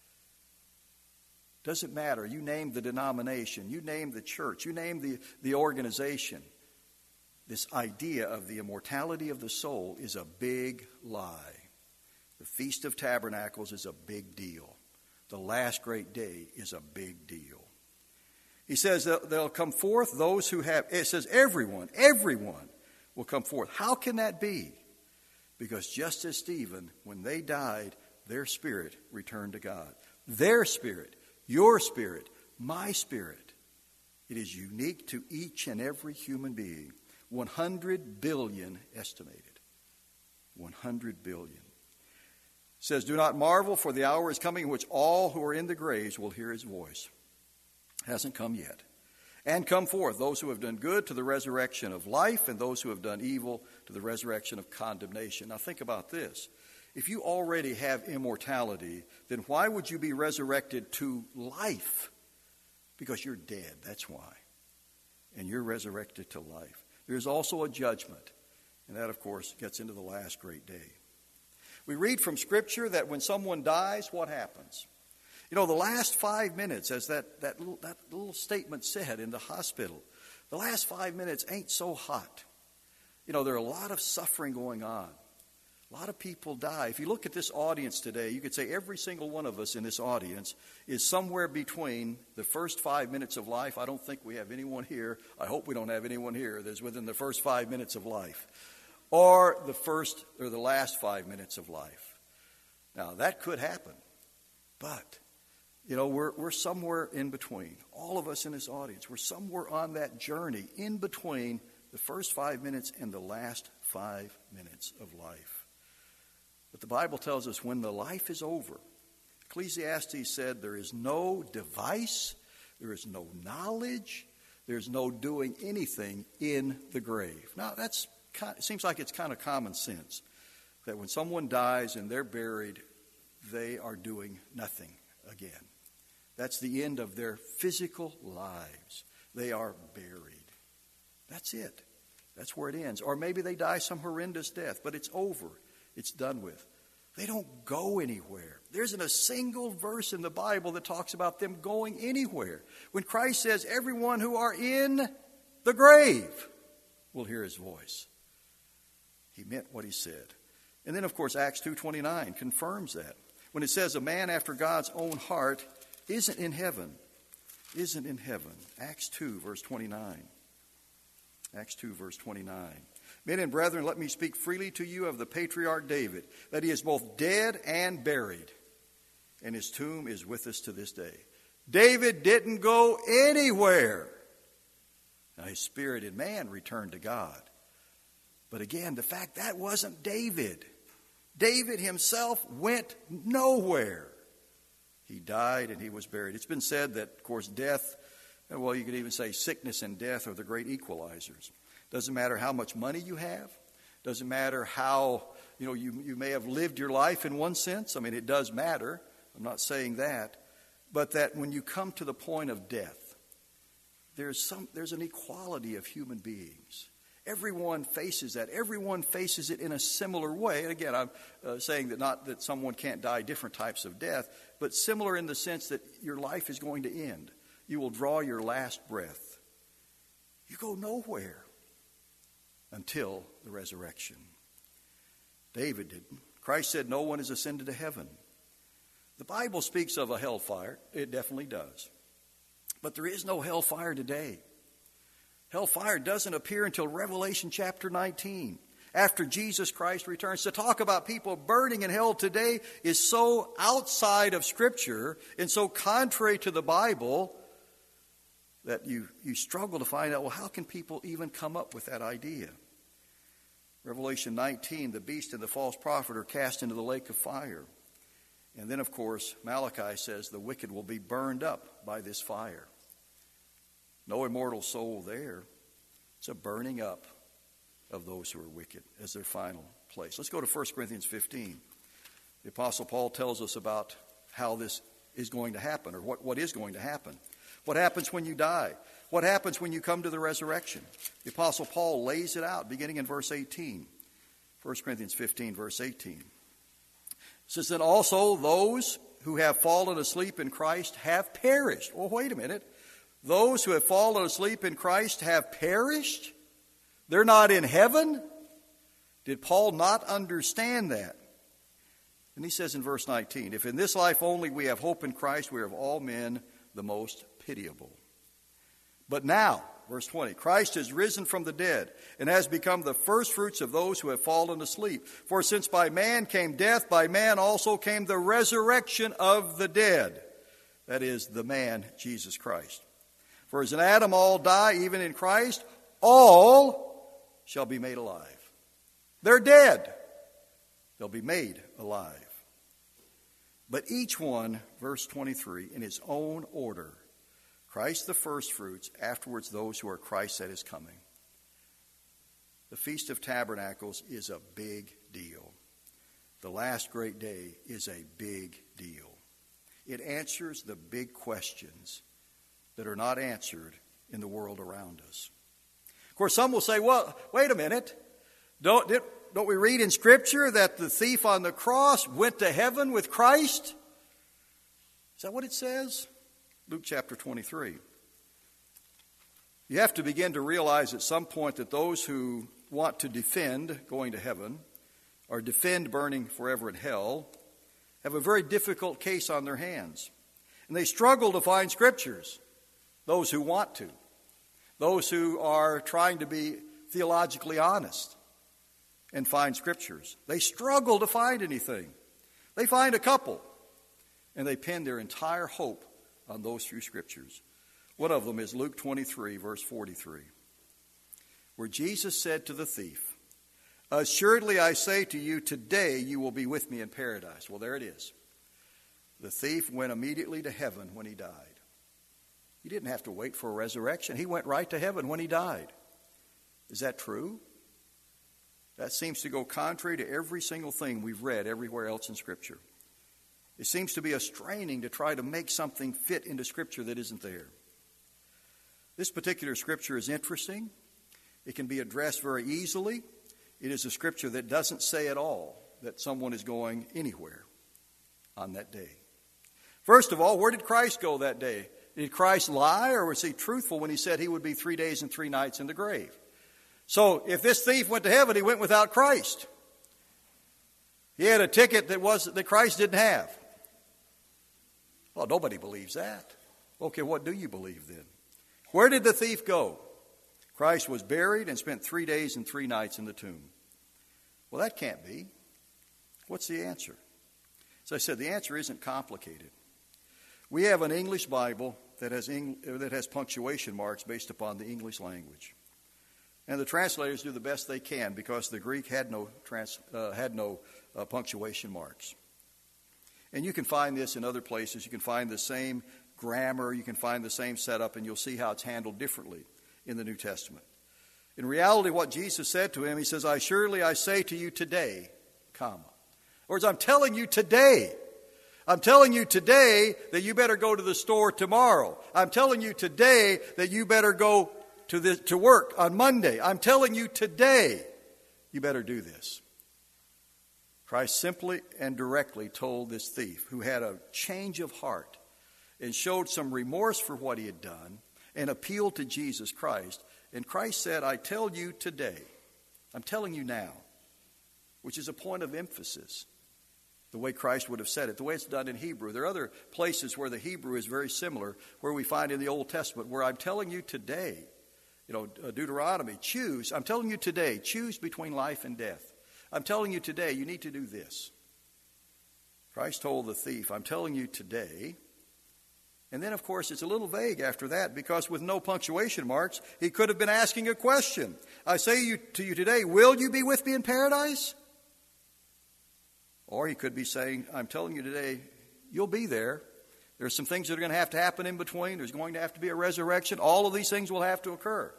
Doesn't matter. You name the denomination. You name the church. You name the, the organization. This idea of the immortality of the soul is a big lie. The Feast of Tabernacles is a big deal. The last great day is a big deal. He says that they'll come forth those who have, it says everyone, everyone will come forth. How can that be? Because just as Stephen, when they died, their spirit returned to God. Their spirit, your spirit, my spirit. It is unique to each and every human being. one hundred billion estimated. one hundred billion. It says, do not marvel, for the hour is coming in which all who are in the graves will hear his voice. Hasn't come yet. And come forth, those who have done good to the resurrection of life, and those who have done evil to the resurrection of condemnation. Now think about this. If you already have immortality, then why would you be resurrected to life? Because you're dead, that's why. And you're resurrected to life. There's also a judgment, and that, of course, gets into the last great day. We read from Scripture that when someone dies, what happens? You know, the last five minutes, as that, that, little, that little statement said in the hospital, the last five minutes ain't so hot. You know, there are a lot of suffering going on. A lot of people die. If you look at this audience today, you could say every single one of us in this audience is somewhere between the first five minutes of life. I don't think we have anyone here. I hope we don't have anyone here that's within the first five minutes of life. Or the first or the last five minutes of life. Now, that could happen. But, you know, we're, we're somewhere in between. All of us in this audience, we're somewhere on that journey in between the first five minutes and the last five minutes of life. But the Bible tells us when the life is over, Ecclesiastes said there is no device, there is no knowledge, there's no doing anything in the grave. Now, that's it seems like it's kind of common sense that when someone dies and they're buried, they are doing nothing again. That's the end of their physical lives. They are buried. That's it. That's where it ends. Or maybe they die some horrendous death, but it's over. It's done with. They don't go anywhere. There isn't a single verse in the Bible that talks about them going anywhere. When Christ says, everyone who are in the grave will hear his voice, he meant what he said. And then, of course, Acts two twenty-nine confirms that. When it says a man after God's own heart isn't in heaven, isn't in heaven. Acts two, verse twenty-nine. Acts two, verse twenty-nine. Men and brethren, let me speak freely to you of the patriarch David, that he is both dead and buried, and his tomb is with us to this day. David didn't go anywhere. Now, his spirit and man returned to God. But again, the fact that wasn't David. David himself went nowhere. He died and he was buried. It's been said that, of course, death, well, you could even say sickness and death are the great equalizers. Doesn't matter how much money you have. Doesn't matter how, you know, you, you may have lived your life in one sense. I mean, it does matter. I'm not saying that. But that when you come to the point of death, there's some there's an equality of human beings. Everyone faces that. Everyone faces it in a similar way. And again, I'm uh, saying that not that someone can't die different types of death, but similar in the sense that your life is going to end. You will draw your last breath. You go nowhere until the resurrection. David didn't. Christ said no one has ascended to heaven. The Bible speaks of a hellfire. It definitely does. But there is no hellfire today. Hellfire doesn't appear until Revelation chapter nineteen, after Jesus Christ returns. To talk about people burning in hell today is so outside of Scripture and so contrary to the Bible that you, you struggle to find out, well, how can people even come up with that idea? Revelation nineteen, the beast and the false prophet are cast into the lake of fire. And then, of course, Malachi says the wicked will be burned up by this fire. No immortal soul there. It's a burning up of those who are wicked as their final place. Let's go to First Corinthians fifteen. The Apostle Paul tells us about how this is going to happen, or what, what is going to happen. What happens when you die? What happens when you come to the resurrection? The Apostle Paul lays it out beginning in verse eighteen. First Corinthians fifteen, verse eighteen. It says, then also those who have fallen asleep in Christ have perished. Well, wait a minute. Those who have fallen asleep in Christ have perished? They're not in heaven? Did Paul not understand that? And he says in verse nineteen, if in this life only we have hope in Christ, we are of all men the most pitiable. But now, verse twenty, Christ has risen from the dead and has become the firstfruits of those who have fallen asleep. For since by man came death, by man also came the resurrection of the dead. That is, the man, Jesus Christ. For as in Adam all die, even in Christ, all shall be made alive. They're dead. They'll be made alive. But each one, verse twenty-three, in his own order. Christ the firstfruits, afterwards those who are Christ at his coming. The Feast of Tabernacles is a big deal. The last great day is a big deal. It answers the big questions that are not answered in the world around us. Of course, some will say, well, wait a minute. Don't, did, don't we read in Scripture that the thief on the cross went to heaven with Christ? Is that what it says? Luke chapter twenty-three. You have to begin to realize at some point that those who want to defend going to heaven or defend burning forever in hell have a very difficult case on their hands. And they struggle to find scriptures, those who want to, those who are trying to be theologically honest and find scriptures. They struggle to find anything. They find a couple, and they pin their entire hope on those few scriptures. One of them is Luke twenty-three, verse forty-three, where Jesus said to the thief, assuredly I say to you, today you will be with me in paradise. Well, there it is. The thief went immediately to heaven when he died. He didn't have to wait for a resurrection. He went right to heaven when he died. Is that true? That seems to go contrary to every single thing we've read everywhere else in Scripture. It seems to be a straining to try to make something fit into Scripture that isn't there. This particular Scripture is interesting. It can be addressed very easily. It is a Scripture that doesn't say at all that someone is going anywhere on that day. First of all, where did Christ go that day? Did Christ lie, or was he truthful when he said he would be three days and three nights in the grave? So if this thief went to heaven, he went without Christ. He had a ticket that was that Christ didn't have. Well, nobody believes that. Okay, what do you believe then? Where did the thief go? Christ was buried and spent three days and three nights in the tomb. Well, that can't be. What's the answer? As I said, the answer isn't complicated. We have an English Bible that has Eng- that has punctuation marks based upon the English language. And the translators do the best they can because the Greek had no trans, uh, had no uh, punctuation marks. And you can find this in other places. You can find the same grammar. You can find the same setup, and you'll see how it's handled differently in the New Testament. In reality, what Jesus said to him, he says, I surely I say to you today, comma. In other words, I'm telling you today. I'm telling you today that you better go to the store tomorrow. I'm telling you today that you better go to the, to work on Monday. I'm telling you today you better do this. Christ simply and directly told this thief who had a change of heart and showed some remorse for what he had done and appealed to Jesus Christ. And Christ said, I tell you today, I'm telling you now, which is a point of emphasis, the way Christ would have said it, the way it's done in Hebrew. There are other places where the Hebrew is very similar, where we find in the Old Testament, where I'm telling you today, you know, Deuteronomy, choose, I'm telling you today, choose between life and death. I'm telling you today, you need to do this. Christ told the thief, I'm telling you today. And then, of course, it's a little vague after that, because with no punctuation marks, he could have been asking a question. I say you, to you today, will you be with me in paradise? Or he could be saying, I'm telling you today, you'll be there. There's some things that are going to have to happen in between. There's going to have to be a resurrection. All of these things will have to occur.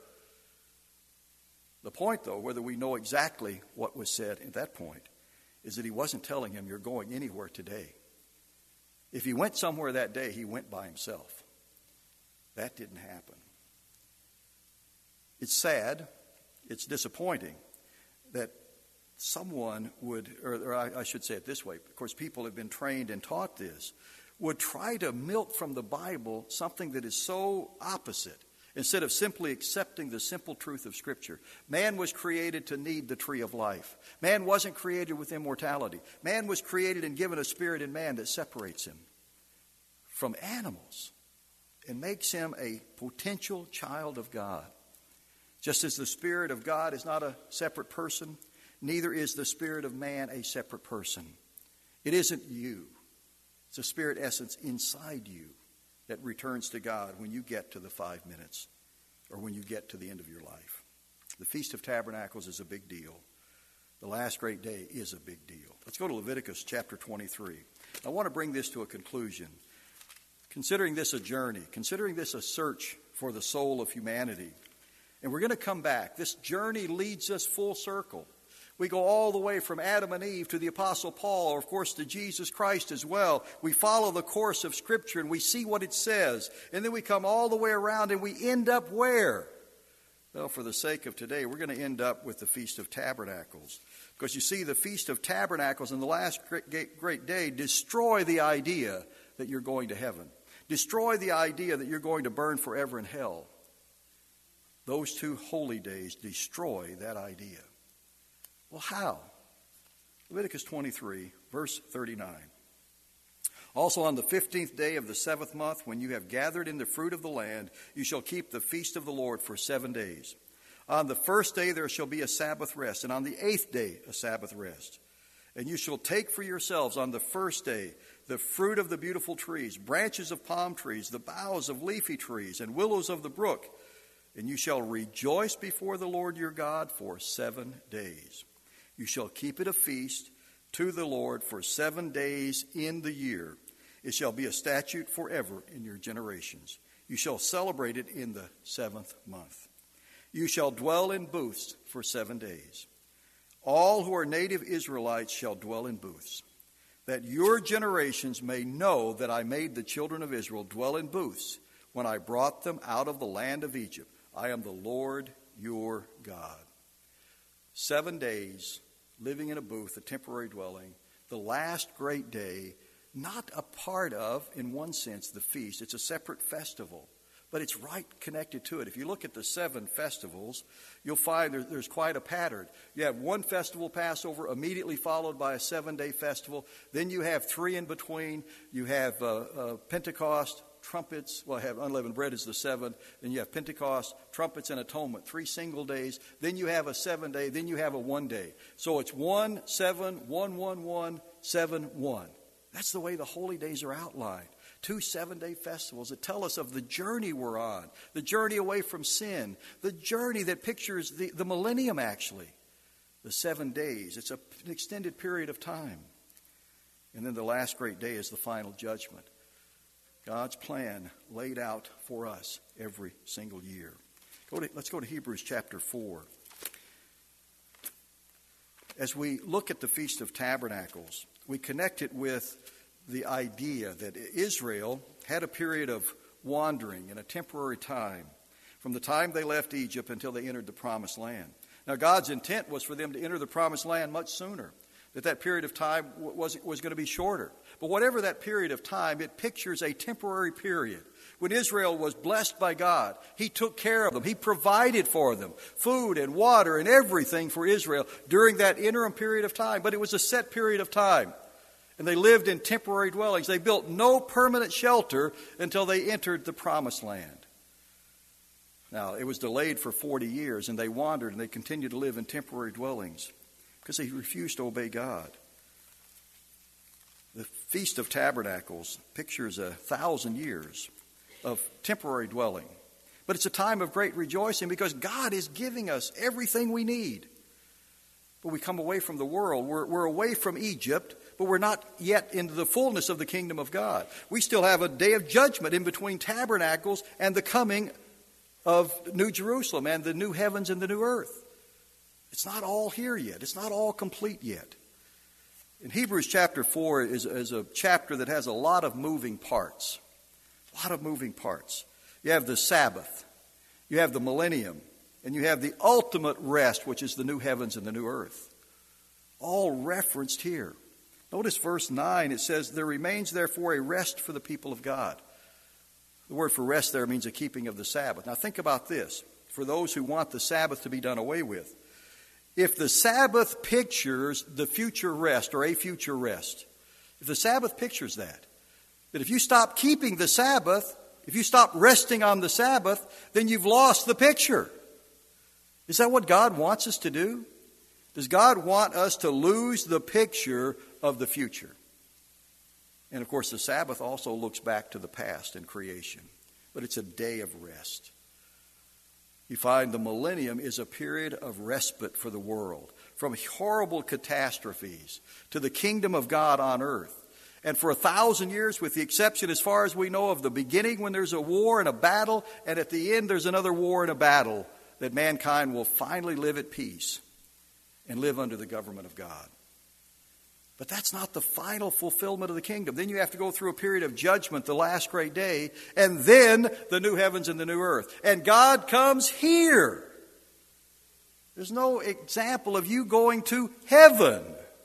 The point, though, whether we know exactly what was said at that point, is that he wasn't telling him you're going anywhere today. If he went somewhere that day, he went by himself. That didn't happen. It's sad, it's disappointing that someone would, or, or I, I should say it this way, of course people have been trained and taught this, would try to milk from the Bible something that is so opposite, instead of simply accepting the simple truth of Scripture. Man was created to need the tree of life. Man wasn't created with immortality. Man was created and given a spirit in man that separates him from animals and makes him a potential child of God. Just as the Spirit of God is not a separate person, neither is the spirit of man a separate person. It isn't you. It's a spirit essence inside you that returns to God when you get to the five minutes or when you get to the end of your life. The Feast of Tabernacles is a big deal. The last great day is a big deal. Let's go to Leviticus chapter twenty-three. I want to bring this to a conclusion. Considering this a journey, considering this a search for the soul of humanity, and we're going to come back. This journey leads us full circle. We go all the way from Adam and Eve to the Apostle Paul, or of course to Jesus Christ as well. We follow the course of Scripture and we see what it says. And then we come all the way around and we end up where? Well, for the sake of today, we're going to end up with the Feast of Tabernacles. Because you see, the Feast of Tabernacles and the last great, great day destroy the idea that you're going to heaven. Destroy the idea that you're going to burn forever in hell. Those two holy days destroy that idea. Well, how? Leviticus twenty-three, verse thirty-nine. Also on the fifteenth day of the seventh month, when you have gathered in the fruit of the land, you shall keep the feast of the Lord for seven days. On the first day there shall be a Sabbath rest, and on the eighth day a Sabbath rest. And you shall take for yourselves on the first day the fruit of the beautiful trees, branches of palm trees, the boughs of leafy trees, and willows of the brook. And you shall rejoice before the Lord your God for seven days. You shall keep it a feast to the Lord for seven days in the year. It shall be a statute forever in your generations. You shall celebrate it in the seventh month. You shall dwell in booths for seven days. all who are native Israelites shall dwell in booths, that your generations may know that I made the children of Israel dwell in booths when I brought them out of the land of Egypt. I am the Lord your God. Seven days living in a booth, a temporary dwelling, the last great day, not a part of, in one sense, the feast. It's a separate festival, but it's right connected to it. If you look at the seven festivals, you'll find there, there's quite a pattern. You have one festival, Passover, immediately followed by a seven-day festival. Then you have three in between. You have uh, uh, Pentecost, trumpets. Well, I have unleavened bread is the seventh. Then you have Pentecost, trumpets, and atonement, three single days. Then you have a seven-day. Then you have a one-day. So it's one, seven, one, one, one, seven, one. That's the way the holy days are outlined. Two seven-day festivals that tell us of the journey we're on, the journey away from sin, the journey that pictures the, the millennium, actually. The seven days. It's a, an extended period of time. And then the last great day is the final judgment. God's plan laid out for us every single year. Go to, let's go to Hebrews chapter four. As we look at the Feast of Tabernacles, we connect it with the idea that Israel had a period of wandering in a temporary time from the time they left Egypt until they entered the Promised Land. Now, God's intent was for them to enter the Promised Land much sooner, that that period of time was, was going to be shorter. But whatever that period of time, it pictures a temporary period. When Israel was blessed by God, He took care of them. He provided for them food and water and everything for Israel during that interim period of time. But it was a set period of time. And they lived in temporary dwellings. They built no permanent shelter until they entered the Promised Land. Now, it was delayed for forty years, and they wandered, and they continued to live in temporary dwellings because they refused to obey God. The Feast of Tabernacles pictures a thousand years of temporary dwelling. But it's a time of great rejoicing because God is giving us everything we need. But we come away from the world. We're, we're away from Egypt, but we're not yet into the fullness of the kingdom of God. We still have a day of judgment in between tabernacles and the coming of New Jerusalem and the new heavens and the new earth. It's not all here yet. It's not all complete yet. In Hebrews chapter four is, is a chapter that has a lot of moving parts. A lot of moving parts. You have the Sabbath. You have the millennium. And you have the ultimate rest, which is the new heavens and the new earth. All referenced here. Notice verse nine. It says, there remains therefore a rest for the people of God. The word for rest there means a keeping of the Sabbath. Now think about this. For those who want the Sabbath to be done away with. If the Sabbath pictures the future rest or a future rest, if the Sabbath pictures that, that if you stop keeping the Sabbath, if you stop resting on the Sabbath, then you've lost the picture. Is that what God wants us to do? Does God want us to lose the picture of the future? And of course, the Sabbath also looks back to the past and creation, but it's a day of rest. You find the millennium is a period of respite for the world, from horrible catastrophes to the kingdom of God on earth. And for a thousand years, with the exception, as far as we know, of the beginning when there's a war and a battle, and at the end there's another war and a battle, that mankind will finally live at peace and live under the government of God. But that's not the final fulfillment of the kingdom. Then you have to go through a period of judgment, the last great day, and then the new heavens and the new earth. And God comes here. There's no example of you going to heaven.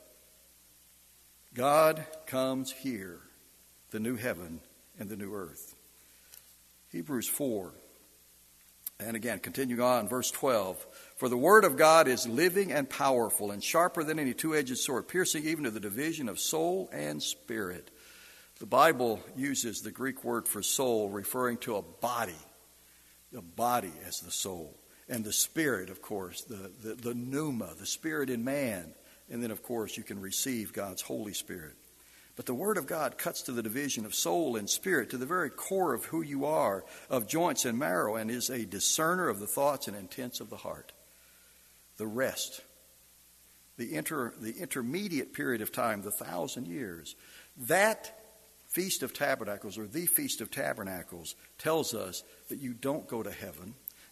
God comes here, the new heaven and the new earth. Hebrews four. And again, continuing on, verse twelve. For the word of God is living and powerful and sharper than any two-edged sword, piercing even to the division of soul and spirit. The Bible uses the Greek word for soul referring to a body, the body as the soul. And the spirit, of course, the, the, the pneuma, the spirit in man. And then, of course, you can receive God's Holy Spirit. But the Word of God cuts to the division of soul and spirit, to the very core of who you are, of joints and marrow, and is a discerner of the thoughts and intents of the heart. The rest, the inter, the intermediate period of time, the thousand years, that Feast of Tabernacles, or the Feast of Tabernacles, tells us that you don't go to heaven,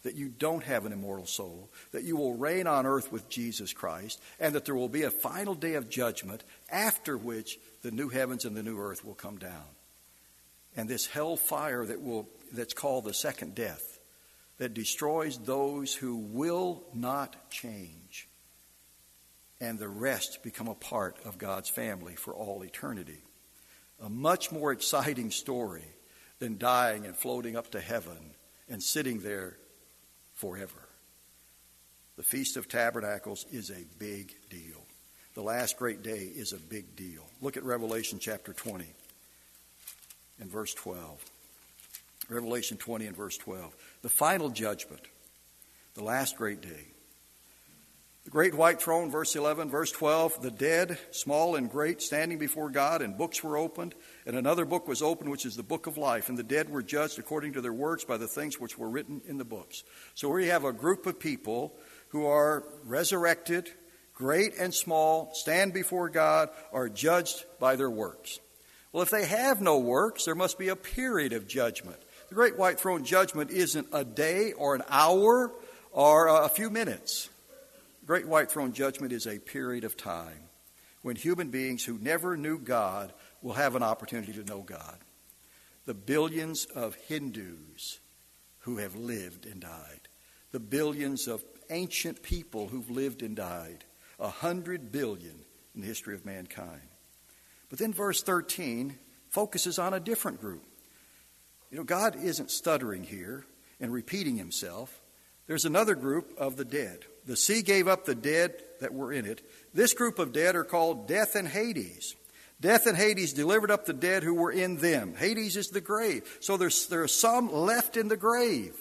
that you don't have an immortal soul, that you will reign on earth with Jesus Christ, and that there will be a final day of judgment after which the new heavens and the new earth will come down. And this hell fire that will that's called the second death, that destroys those who will not change, and the rest become a part of God's family for all eternity. A much more exciting story than dying and floating up to heaven and sitting there forever. The Feast of Tabernacles is a big deal. The last great day is a big deal. Look at Revelation chapter twenty and verse twelve. Revelation twenty and verse twelve. The final judgment, the last great day. The great white throne, verse eleven, verse twelve, the dead, small and great, standing before God, and books were opened, and another book was opened, which is the book of life, and the dead were judged according to their works by the things which were written in the books. So we have a group of people who are resurrected, great and small, stand before God, are judged by their works. Well, if they have no works, there must be a period of judgment. The great white throne judgment isn't a day or an hour or a few minutes. Great white throne judgment is a period of time when human beings who never knew God will have an opportunity to know God. The billions of Hindus who have lived and died. The billions of ancient people who've lived and died. A hundred billion in the history of mankind. But then verse thirteen focuses on a different group. You know, God isn't stuttering here and repeating himself. There's another group of the dead. The sea gave up the dead that were in it. This group of dead are called Death and Hades. Death and Hades delivered up the dead who were in them. Hades is the grave. So there's, there are some left in the grave.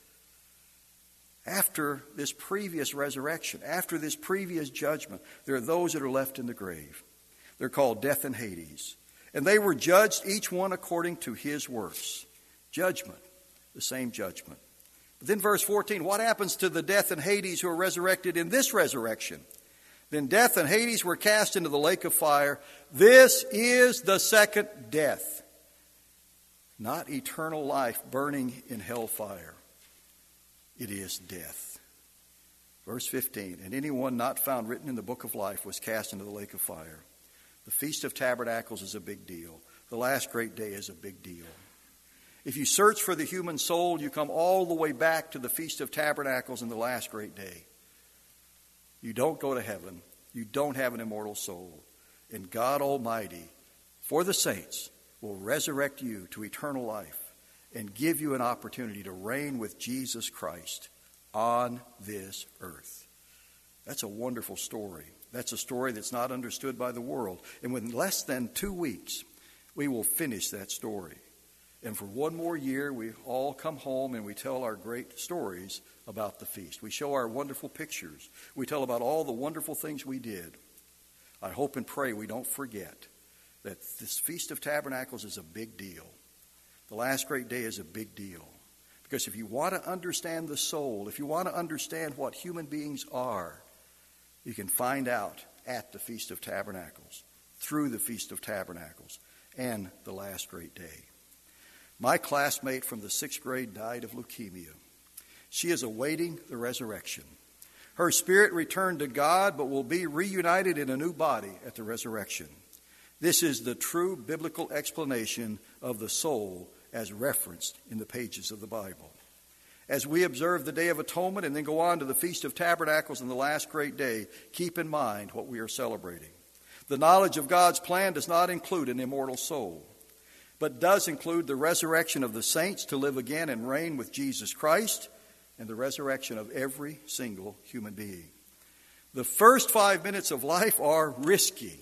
After this previous resurrection, after this previous judgment, there are those that are left in the grave. They're called Death and Hades. And they were judged, each one according to his works. Judgment, the same judgment. But then verse fourteen, what happens to the Death and Hades who are resurrected in this resurrection? Then Death and Hades were cast into the lake of fire. This is the second death. Not eternal life burning in hellfire. It is death. Verse fifteen, and anyone not found written in the book of life was cast into the lake of fire. The Feast of Tabernacles is a big deal. The last great day is a big deal. If you search for the human soul, you come all the way back to the Feast of Tabernacles and the last great day. You don't go to heaven. You don't have an immortal soul. And God Almighty, for the saints, will resurrect you to eternal life and give you an opportunity to reign with Jesus Christ on this earth. That's a wonderful story. That's a story that's not understood by the world. And within less than two weeks, we will finish that story. And for one more year, we all come home and we tell our great stories about the feast. We show our wonderful pictures. We tell about all the wonderful things we did. I hope and pray we don't forget that this Feast of Tabernacles is a big deal. The last great day is a big deal. Because if you want to understand the soul, if you want to understand what human beings are, you can find out at the Feast of Tabernacles, through the Feast of Tabernacles, and the last great day. My classmate from the sixth grade died of leukemia. She is awaiting the resurrection. Her spirit returned to God, but will be reunited in a new body at the resurrection. This is the true biblical explanation of the soul as referenced in the pages of the Bible. As we observe the Day of Atonement and then go on to the Feast of Tabernacles and the last great day, keep in mind what we are celebrating. The knowledge of God's plan does not include an immortal soul, but does include the resurrection of the saints to live again and reign with Jesus Christ, and the resurrection of every single human being. The first five minutes of life are risky,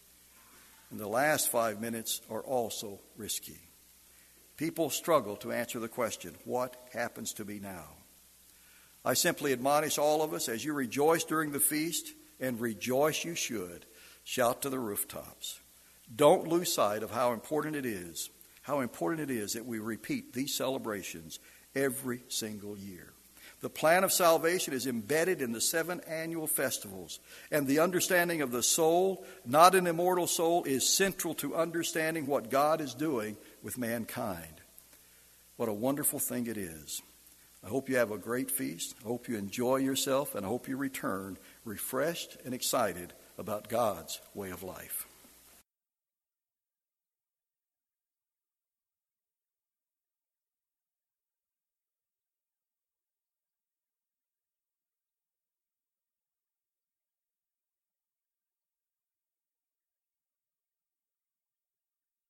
and the last five minutes are also risky. People struggle to answer the question, what happens to me now? I simply admonish all of us, as you rejoice during the feast, and rejoice you should, shout to the rooftops. Don't lose sight of how important it is, how important it is that we repeat these celebrations every single year. The plan of salvation is embedded in the seven annual festivals, and the understanding of the soul, not an immortal soul, is central to understanding what God is doing with mankind. What a wonderful thing it is. I hope you have a great feast. I hope you enjoy yourself, and I hope you return refreshed and excited about God's way of life.